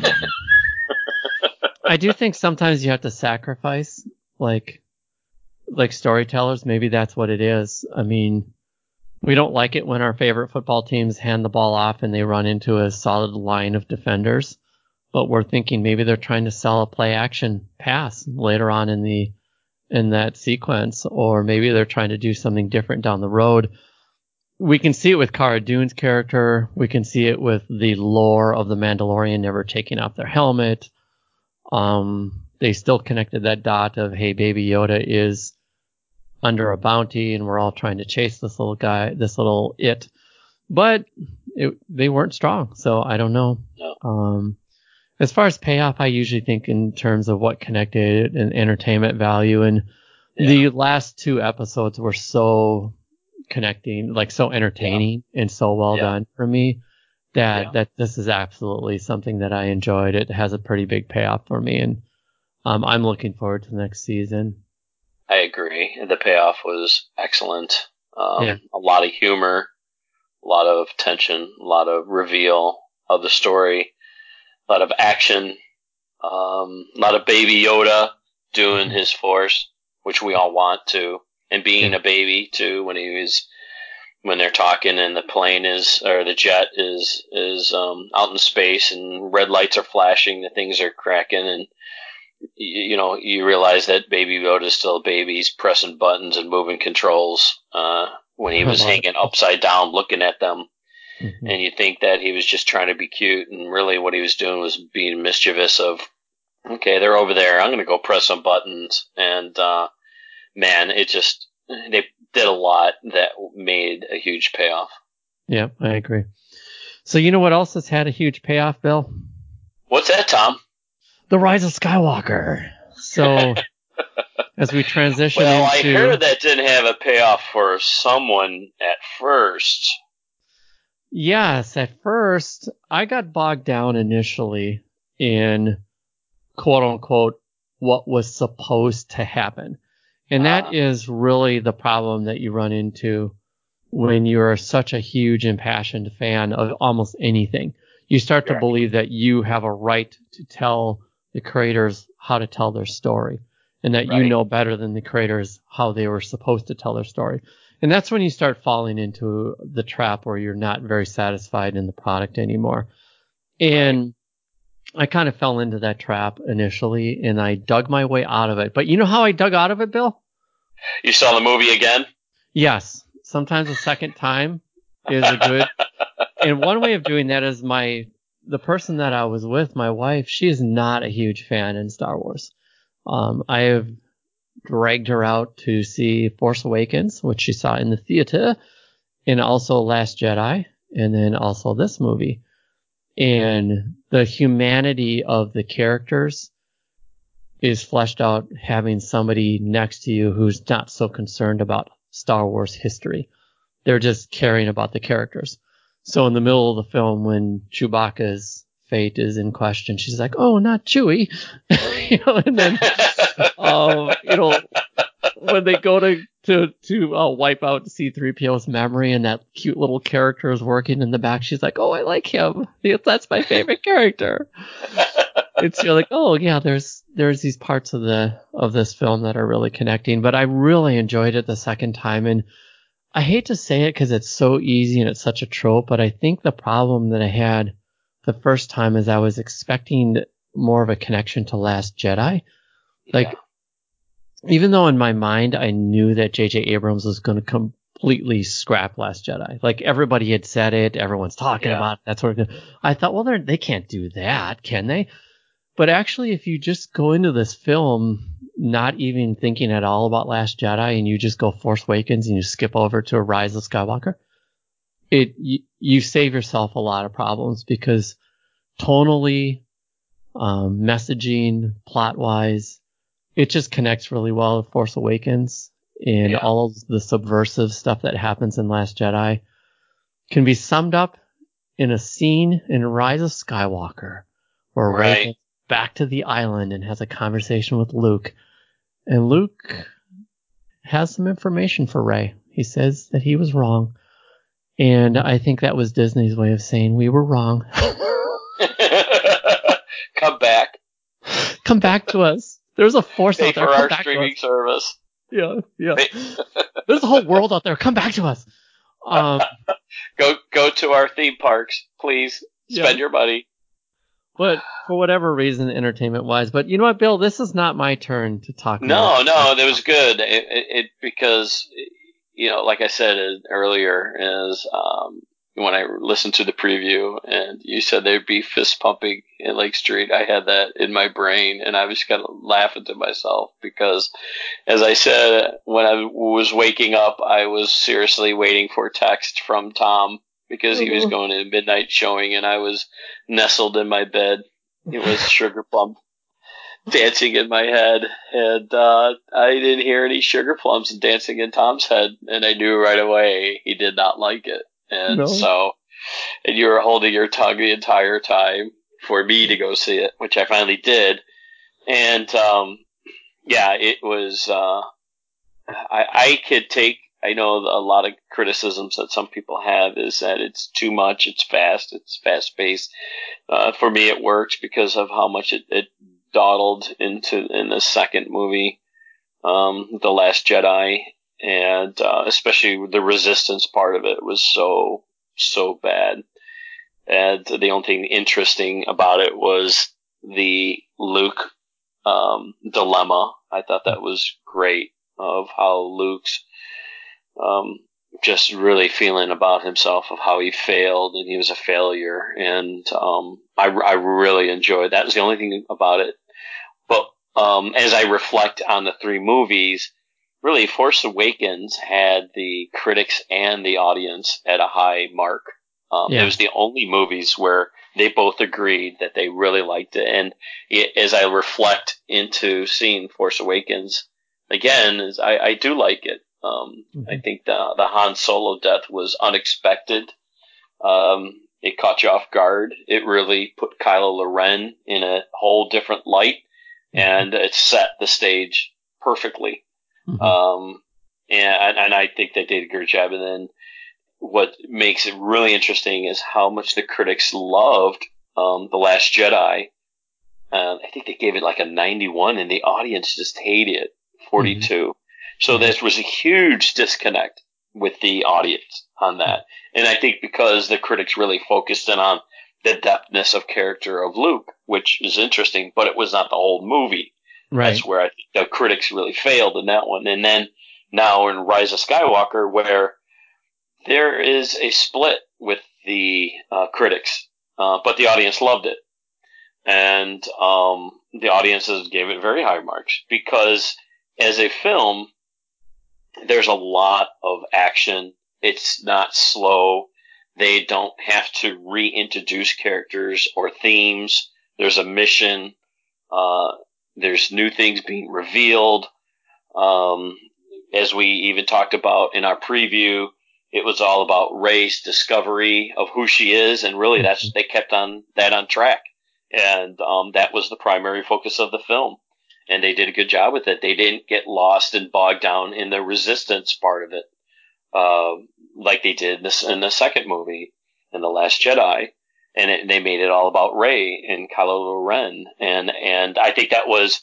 I do think sometimes you have to sacrifice, like, like storytellers. Maybe that's what it is. I mean, we don't like it when our favorite football teams hand the ball off and they run into a solid line of defenders. But we're thinking maybe they're trying to sell a play action pass later on in the in that sequence, or maybe they're trying to do something different down the road. We can see it with Cara Dune's character. We can see it with the lore of the Mandalorian never taking off their helmet. Um, they still connected that dot of, hey, Baby Yoda is under a bounty and we're all trying to chase this little guy, this little it. But it, they weren't strong, so I don't know. No. Um, as far as payoff, I usually think in terms of what connected and entertainment value. And Yeah. the last two episodes were so connecting, like so entertaining and so well Yeah. done for me that, Yeah. that this is absolutely something that I enjoyed. It has a pretty big payoff for me. And um, I'm looking forward to the next season. I agree. The payoff was excellent. Um, Yeah. A lot of humor, a lot of tension, a lot of reveal of the story, a lot of action, um, a lot of Baby Yoda doing his Force, which we all want to, and being Yeah. a baby too when he was when they're talking and the plane is or the jet is is um, out in space and red lights are flashing, the things are cracking, and you, you know you realize that Baby Yoda is still a baby. He's pressing buttons and moving controls uh, when he I was love it. hanging upside down looking at them. Mhm. And you think that he was just trying to be cute, and really what he was doing was being mischievous of, okay, they're over there, I'm going to go press some buttons. And, uh, man, it just, they did a lot that made a huge payoff. Yeah, I agree. So you know what else has had a huge payoff, Bill? What's that, Tom? The Rise of Skywalker. So as we transition Well, into... I heard that didn't have a payoff for someone at first. Yes, at first, I got bogged down initially in quote-unquote what was supposed to happen. And that Ah. is really the problem that you run into when you're such a huge impassioned fan of almost anything. You start to Sure. believe that you have a right to tell the creators how to tell their story, and that you Right. know better than the creators how they were supposed to tell their story. And that's when you start falling into the trap where you're not very satisfied in the product anymore. And I kind of fell into that trap initially, and I dug my way out of it. But you know how I dug out of it, Bill? You saw the movie again? Yes. Sometimes a second time is a good and one way of doing that is my the person that I was with, my wife, she is not a huge fan in Star Wars. Um, I have dragged her out to see Force Awakens, which she saw in the theater, and also Last Jedi, and then also this movie. And the humanity of the characters is fleshed out having somebody next to you who's not so concerned about Star Wars history. They're just caring about the characters. So in the middle of the film, when Chewbacca's fate is in question, she's like, "Oh, not Chewie," you know. And then, um, you know, when they go to to to uh, wipe out C three P O's memory, and that cute little character is working in the back, she's like, "Oh, I like him. That's my favorite character." It's you're like, oh yeah, there's there's these parts of the of this film that are really connecting. But I really enjoyed it the second time, and I hate to say it because it's so easy and it's such a trope, but I think the problem that I had the first time is I was expecting more of a connection to Last Jedi. Like, yeah. Even though in my mind I knew that J J Abrams was going to completely scrap Last Jedi. Like, everybody had said it, everyone's talking yeah. about it, that sort of thing. I thought, well, they they can't do that, can they? But actually, if you just go into this film not even thinking at all about Last Jedi, and you just go Force Awakens and you skip over to a Rise of Skywalker, it you, you save yourself a lot of problems, because tonally, um, messaging, plot-wise, it just connects really well with Force Awakens, and yeah. all of the subversive stuff that happens in Last Jedi can be summed up in a scene in Rise of Skywalker, where right. Rey goes back to the island and has a conversation with Luke. And Luke has some information for Rey. He says that he was wrong. And I think that was Disney's way of saying we were wrong. Come back. Come back to us. There's a force Pay out there. for Come our back streaming to us. service. Yeah, yeah. There's a whole world out there. Come back to us. Um, go go to our theme parks, please. Spend yeah. your money. But for whatever reason, entertainment-wise. But you know what, Bill? This is not my turn to talk No, about. no, that was good. It, it, it because, you know, like I said earlier, is um, when I listened to the preview and you said there'd be fist pumping in Lake Street, I had that in my brain, and I was kind of laughing to myself because, as I said, when I was waking up, I was seriously waiting for a text from Tom, because he was going to a midnight showing, and I was nestled in my bed. It was Sugar Plum dancing in my head, and uh, I didn't hear any Sugar Plums dancing in Tom's head, and I knew right away he did not like it. And no. so, and you were holding your tongue the entire time for me to go see it, which I finally did. And um, yeah, it was. Uh, I, I could take. I know a lot of criticisms that some people have is that it's too much, it's fast, it's fast-paced. Uh, for me, it worked because of how much it, it dawdled into in the second movie, um, The Last Jedi, and uh, especially the resistance part of it was so, so bad. And the only thing interesting about it was the Luke um, dilemma. I thought that was great, of how Luke's Um, just really feeling about himself, of how he failed and he was a failure. And um, I, I really enjoyed that. Was the only thing about it. But um, as I reflect on the three movies, really Force Awakens had the critics and the audience at a high mark. Um, yeah. It was the only movies where they both agreed that they really liked it. And it, as I reflect into seeing Force Awakens again, is I, I do like it. Um, mm-hmm. I think the the Han Solo death was unexpected. Um, it caught you off guard. It really put Kylo Ren in a whole different light, mm-hmm. and it set the stage perfectly. Mm-hmm. Um, and and I think they did a good job. And then what makes it really interesting is how much the critics loved um, The Last Jedi. Uh, I think they gave it like a ninety-one, and the audience just hated it, forty-two. Mm-hmm. So there was a huge disconnect with the audience on that. And I think because the critics really focused in on the depthness of character of Luke, which is interesting, but it was not the whole movie. Right. That's where I think the critics really failed in that one. And then now in Rise of Skywalker, where there is a split with the uh, critics, uh, but the audience loved it, and um, the audiences gave it very high marks because as a film, there's a lot of action. It's not slow. They don't have to reintroduce characters or themes. There's a mission. Uh, there's new things being revealed. Um, as we even talked about in our preview, it was all about Rey's discovery of who she is, and really that's they kept on that on track, and um, that was the primary focus of the film, and they did a good job with it. They didn't get lost and bogged down in the resistance part of it, uh, like they did in the, in the second movie, in The Last Jedi, and it, they made it all about Rey and Kylo Ren, and and I think that was.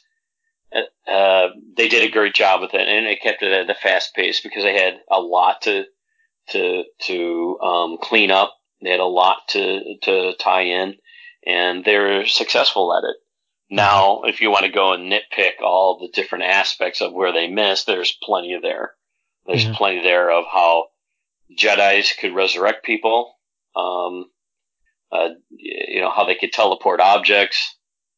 Uh, they did a great job with it, and it kept it at a fast pace because they had a lot to to to um, clean up. They had a lot to to tie in, and they're successful at it. Now, if you want to go and nitpick all the different aspects of where they missed, there's plenty there. There's yeah. plenty there of how Jedis could resurrect people, um, uh, you know, how they could teleport objects.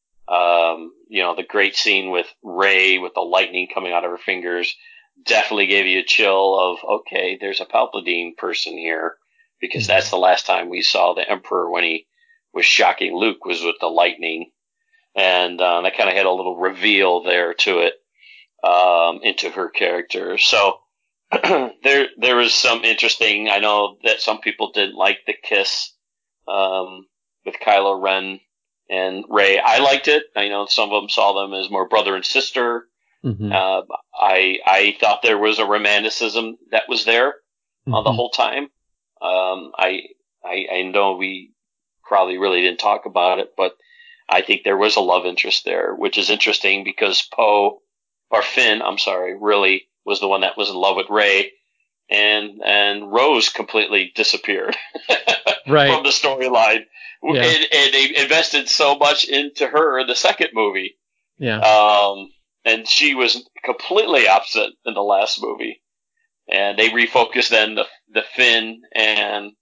Um, you know, the great scene with Rey with the lightning coming out of her fingers definitely gave you a chill of, okay, there's a Palpatine person here, because that's the last time we saw the Emperor when he was shocking Luke was with the lightning. And uh, that kind of had a little reveal there to it, um, into her character. So there there was some interesting, I know that some people didn't like the kiss um, with Kylo Ren and Rey. I liked it. I know some of them saw them as more brother and sister. Mm-hmm. Uh, I I thought there was a romanticism that was there mm-hmm. uh, the whole time. Um, I, I I know we probably really didn't talk about it, but I think there was a love interest there, which is interesting because Poe, or Finn, I'm sorry, really was the one that was in love with Rey, and and Rose completely disappeared right. from the storyline. Yeah. And, and they invested so much into her in the second movie. Yeah. Um, and she was completely absent in the last movie. And they refocused then the the Finn and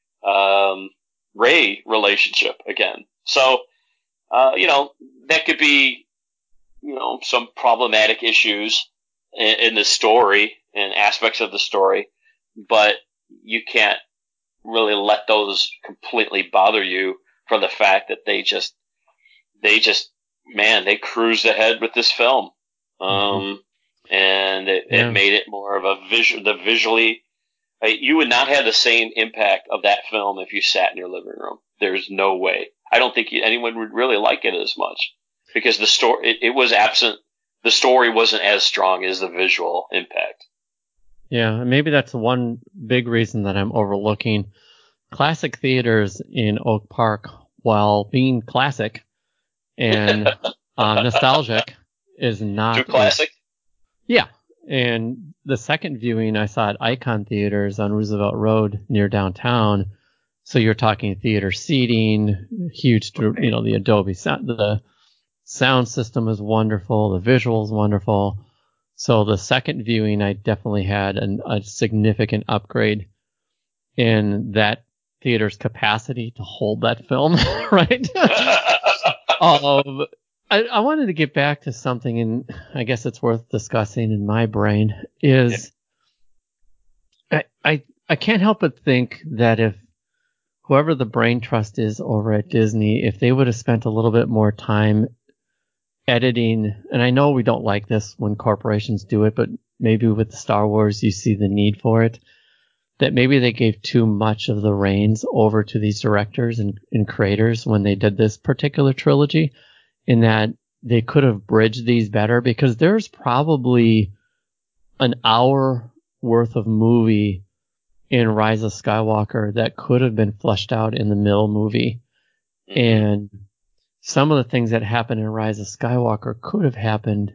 um, Rey relationship again. So, uh, you know, that could be, you know, some problematic issues in, in the story and aspects of the story, but you can't really let those completely bother you for the fact that they just, they just, man, they cruised ahead with this film. Um, mm-hmm. and it, yeah. it made it more of a visual, the visually, like, you would not have the same impact of that film if you sat in your living room. There's no way. I don't think anyone would really like it as much because the story, it, it was absent. The story wasn't as strong as the visual impact. Yeah, maybe that's one big reason that I'm overlooking classic theaters in Oak Park, while being classic and uh, nostalgic, is not too classic. A, yeah, and the second viewing I saw at Icon Theaters on Roosevelt Road near downtown. So you're talking theater seating, huge, you know, the Adobe sound, the sound system is wonderful, the visuals wonderful. So the second viewing, I definitely had an, a significant upgrade in that theater's capacity to hold that film, right? um, I, I wanted to get back to something, and I guess it's worth discussing in my brain, is I, I, I can't help but think that if whoever the brain trust is over at Disney, if they would have spent a little bit more time editing, and I know we don't like this when corporations do it, but maybe with Star Wars you see the need for it, that maybe they gave too much of the reins over to these directors and, and creators when they did this particular trilogy, in that they could have bridged these better, because there's probably an hour worth of movie in Rise of Skywalker that could have been fleshed out in the middle movie. Mm-hmm. And some of the things that happened in Rise of Skywalker could have happened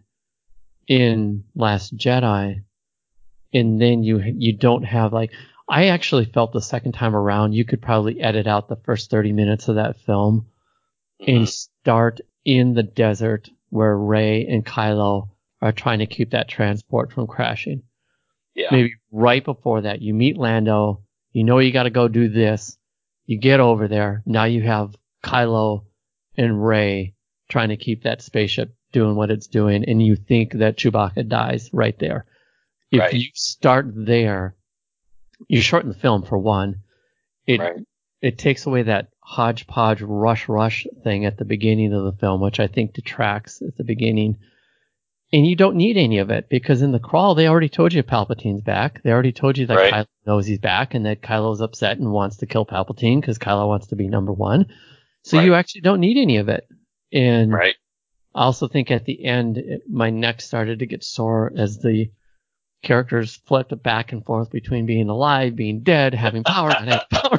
in Last Jedi. And then you you don't have, like, I actually felt the second time around you could probably edit out the first thirty minutes of that film mm-hmm. and start in the desert where Rey and Kylo are trying to keep that transport from crashing. Yeah. Maybe right before that, you meet Lando, you know you got to go do this. You get over there. Now you have Kylo and Rey trying to keep that spaceship doing what it's doing, and you think that Chewbacca dies right there. If Right. you start there, you shorten the film for one. It Right. it takes away that hodgepodge rush rush thing at the beginning of the film, which I think detracts at the beginning. And you don't need any of it, because in the crawl, they already told you Palpatine's back. They already told you that Right. Kylo knows he's back and that Kylo's upset and wants to kill Palpatine because Kylo wants to be number one. So Right. you actually don't need any of it. And Right. I also think at the end, it, my neck started to get sore as the characters flipped back and forth between being alive, being dead, having power, not having power.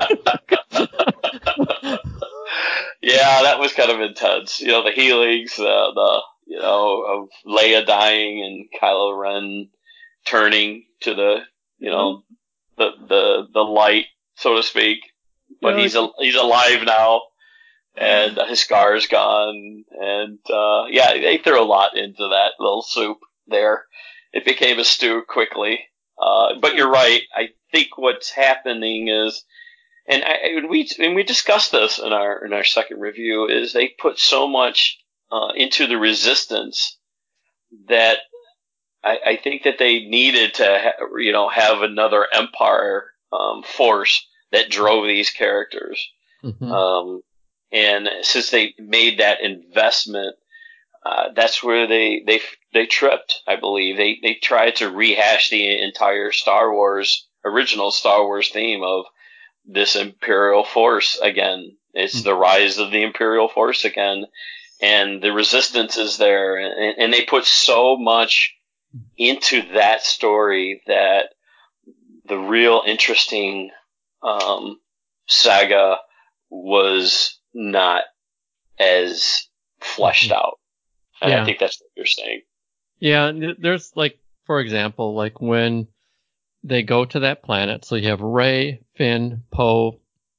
Yeah, that was kind of intense. You know, the healings, uh, the you know of Leia dying and Kylo Ren turning to the you know the the the light, so to speak. But Yeah, he's a, he's alive now, and his scar is gone. And uh, yeah, they threw a lot into that little soup there. It became a stew quickly. Uh, but you're right. I think what's happening is. And, I, and we and we discussed this in our in our second review, is they put so much uh, into the Resistance that I, I think that they needed to ha- you know have another Empire um, force that drove these characters. Mhm. Um, and since they made that investment, uh, that's where they they they tripped. I believe they they tried to rehash the entire Star Wars original Star Wars theme of this Imperial force again. It's Mm-hmm. the rise of the Imperial force again, and the Resistance is there, and, and they put so much into that story that the real interesting um, saga was not as fleshed out. And Yeah. I think that's what you're saying. Yeah, and th- there's like, for example, like when they go to that planet, so you have Rey, Finn, Poe,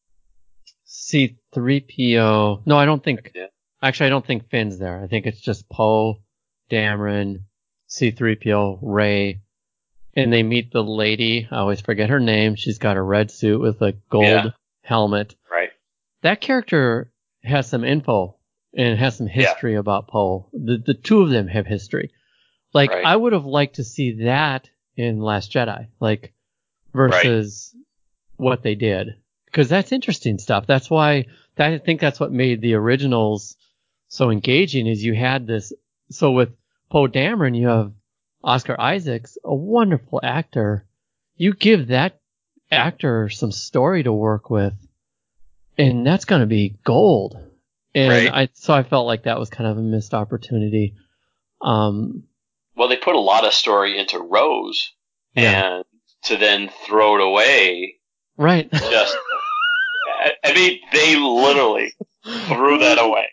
C three P O. No, I don't think. Yeah. Actually, I don't think Finn's there. I think it's just Poe, Dameron, C three P O, Rey, and they meet the lady. I always forget her name. She's got a red suit with a gold Yeah. helmet. Right. That character has some info and has some history about Poe. The the two of them have history. Like, Right. I would have liked to see that in Last Jedi, like, versus what they did. Because that's interesting stuff. That's why, I think that's what made the originals so engaging, is you had this, so with Poe Dameron, you have Oscar Isaacs, a wonderful actor. You give that actor some story to work with, and that's going to be gold. And Right. I, so I felt like that was kind of a missed opportunity. Um, Well, they put a lot of story into Rose, Yeah. and to then throw it away, right. just, I, I mean, they literally threw that away.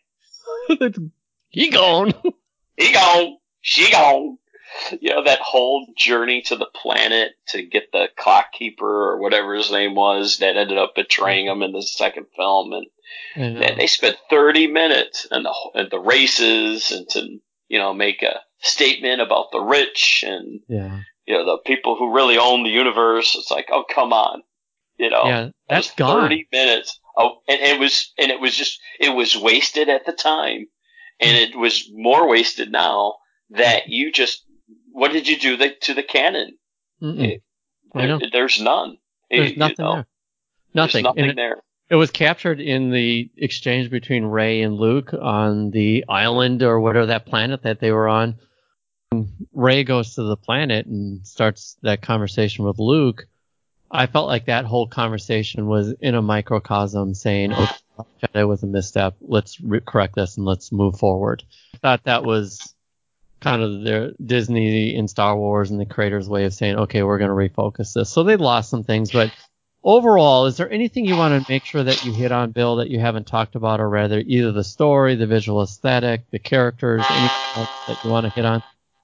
He gone. He gone, she gone. You know, that whole journey to the planet to get the clock keeper or whatever his name was that ended up betraying him in the second film, and I know. they, they spent thirty minutes and the and the races and to you know make a statement about the rich and Yeah. you know the people who really own the universe. It's like, oh, come on, you know, Yeah, it that's was gone. thirty minutes. Oh, and it was and it was just it was wasted at the time, and it was more wasted now that you just what did you do the, to the canon? Mm-mm. It, I know. there, there's none. There's You nothing know, there. There's Nothing. nothing And it, there. it was captured in the exchange between Rey and Luke on the island or whatever, that planet that they were on. Rey goes to the planet and starts that conversation with Luke. I felt like that whole conversation was in a microcosm saying, okay, Jedi was a misstep. Let's re- correct this and let's move forward. I thought that was kind of their Disney and Star Wars and the creators' way of saying, okay, we're going to refocus this. So they lost some things, but overall, is there anything you want to make sure that you hit on, Bill, that you haven't talked about, or rather either the story, the visual aesthetic, the characters, anything else that you want to hit on?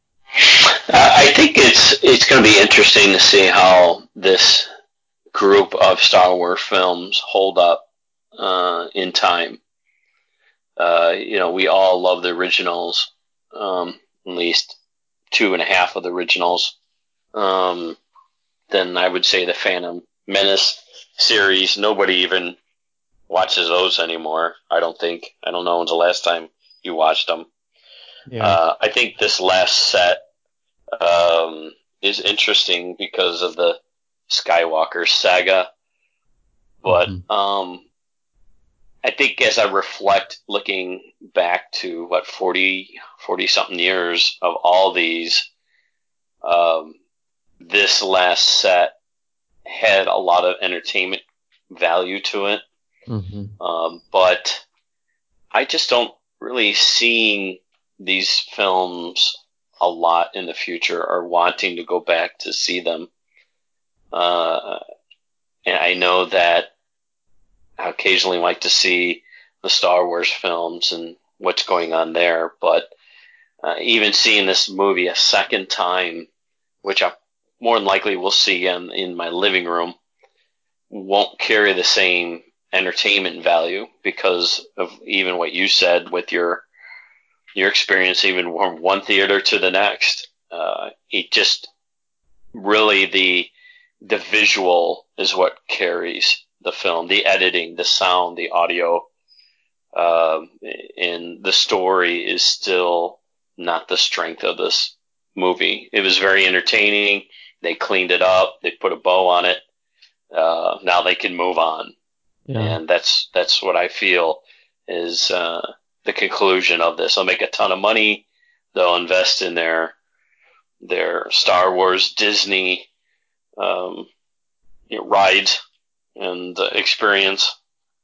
I think it's it's going to be interesting to see how this group of Star Wars films hold up uh, in time. Uh, you know, we all love the originals, um, at least two and a half of the originals. Um, then I would say the Phantom Menace series, nobody even watches those anymore. I don't think. I don't know when's the last time you watched them. Yeah. Uh, I think this last set um, is interesting because of the Skywalker saga. But Mhm. um, I think as I reflect, looking back to what forty, forty something years of all these, um, this last set had a lot of entertainment value to it. Mhm. Um, but I just don't really see these films a lot in the future or wanting to go back to see them. Uh, and I know that I occasionally like to see the Star Wars films and what's going on there, but uh, even seeing this movie a second time, which I more than likely will see in, in my living room, won't carry the same entertainment value because of even what you said with your your experience, even from one theater to the next. Uh, it just really the the visual is what carries the film, the editing, the sound, the audio, um, and the story is still not the strength of this movie. It was very entertaining. They cleaned it up. They put a bow on it. Uh, now they can move on, Yeah. and that's that's what I feel is uh, the conclusion of this. They'll make a ton of money. They'll invest in their their Star Wars, Disney um, you know, rides and uh, experience,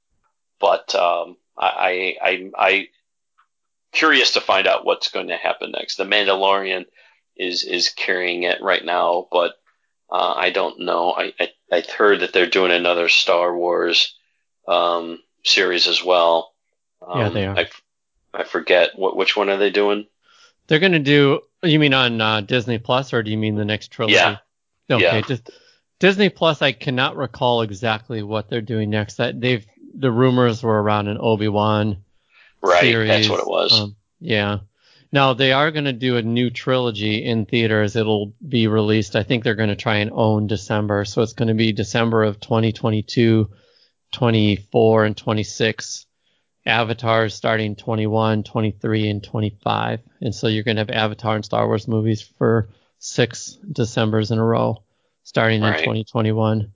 but um, I, I I I curious to find out what's going to happen next. The Mandalorian is is carrying it right now, but uh, I don't know. I, I I heard that they're doing another Star Wars um, series as well. Um, Yeah, they are. I, I forget what which one are they doing? They're going to do, you mean on uh, Disney Plus, or do you mean the next trilogy? Yeah. Okay, Yeah. just Disney Plus, I cannot recall exactly what they're doing next. That they've the rumors were around an Obi-Wan Right, series. that's what it was. Um, yeah. Now they are going to do a new trilogy in theaters. It'll be released. I think they're going to try and own December, so it's going to be December of twenty twenty-two, twenty-four, and twenty-six. Avatar starting twenty-one, twenty-three, and twenty-five. And so you're going to have Avatar and Star Wars movies for six Decembers in a row, starting in Right. twenty twenty-one.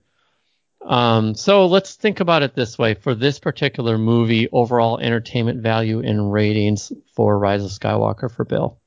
Um, so let's think about it this way. For this particular movie, overall entertainment value and ratings for Rise of Skywalker for Bill.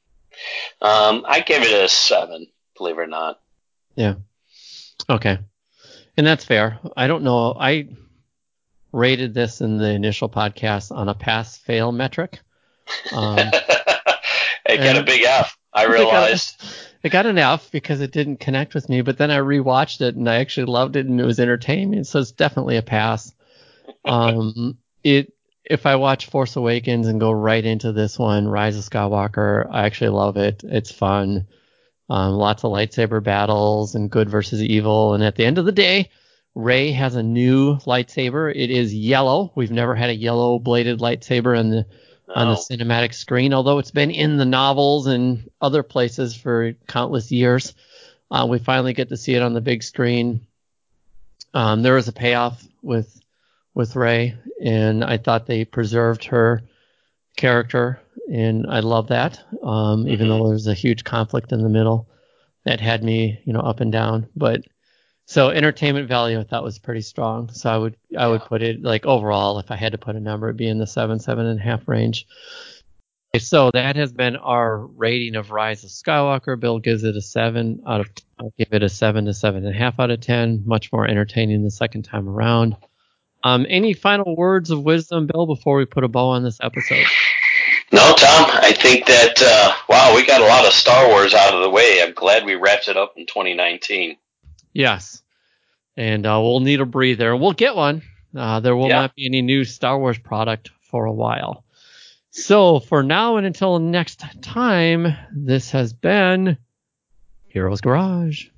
Um, I give it a seven, believe it or not. Yeah. Okay. And that's fair. I don't know. I rated this in the initial podcast on a pass-fail metric. Um, it got a big F, I realized. It got, it got an F because it didn't connect with me, but then I rewatched it and I actually loved it and it was entertaining. So it's definitely a pass. Um, it if I watch Force Awakens and go right into this one, Rise of Skywalker, I actually love it. It's fun. Um, lots of lightsaber battles and good versus evil. And at the end of the day, Rey has a new lightsaber. It is yellow. We've never had a yellow bladed lightsaber in the No. on the cinematic screen, although it's been in the novels and other places for countless years. Uh, we finally get to see it on the big screen. Um, there was a payoff with with Rey, and I thought they preserved her character, and I love that. Um, mm-hmm. Even though there's a huge conflict in the middle that had me, you know, up and down. But so entertainment value I thought was pretty strong. So I would I would put it like overall, if I had to put a number, it'd be in the seven, seven and a half range. Okay, so that has been our rating of Rise of Skywalker. Bill gives it a seven out of I'll give it a seven to seven and a half out of ten. Much more entertaining the second time around. Um, any final words of wisdom, Bill, before we put a bow on this episode? No, Tom, I think that, uh, wow, we got a lot of Star Wars out of the way. I'm glad we wrapped it up in twenty nineteen. Yes. And uh, we'll need a breather. We'll get one. Uh, there will yeah. not be any new Star Wars product for a while. So for now and until next time, this has been Heroes Garage.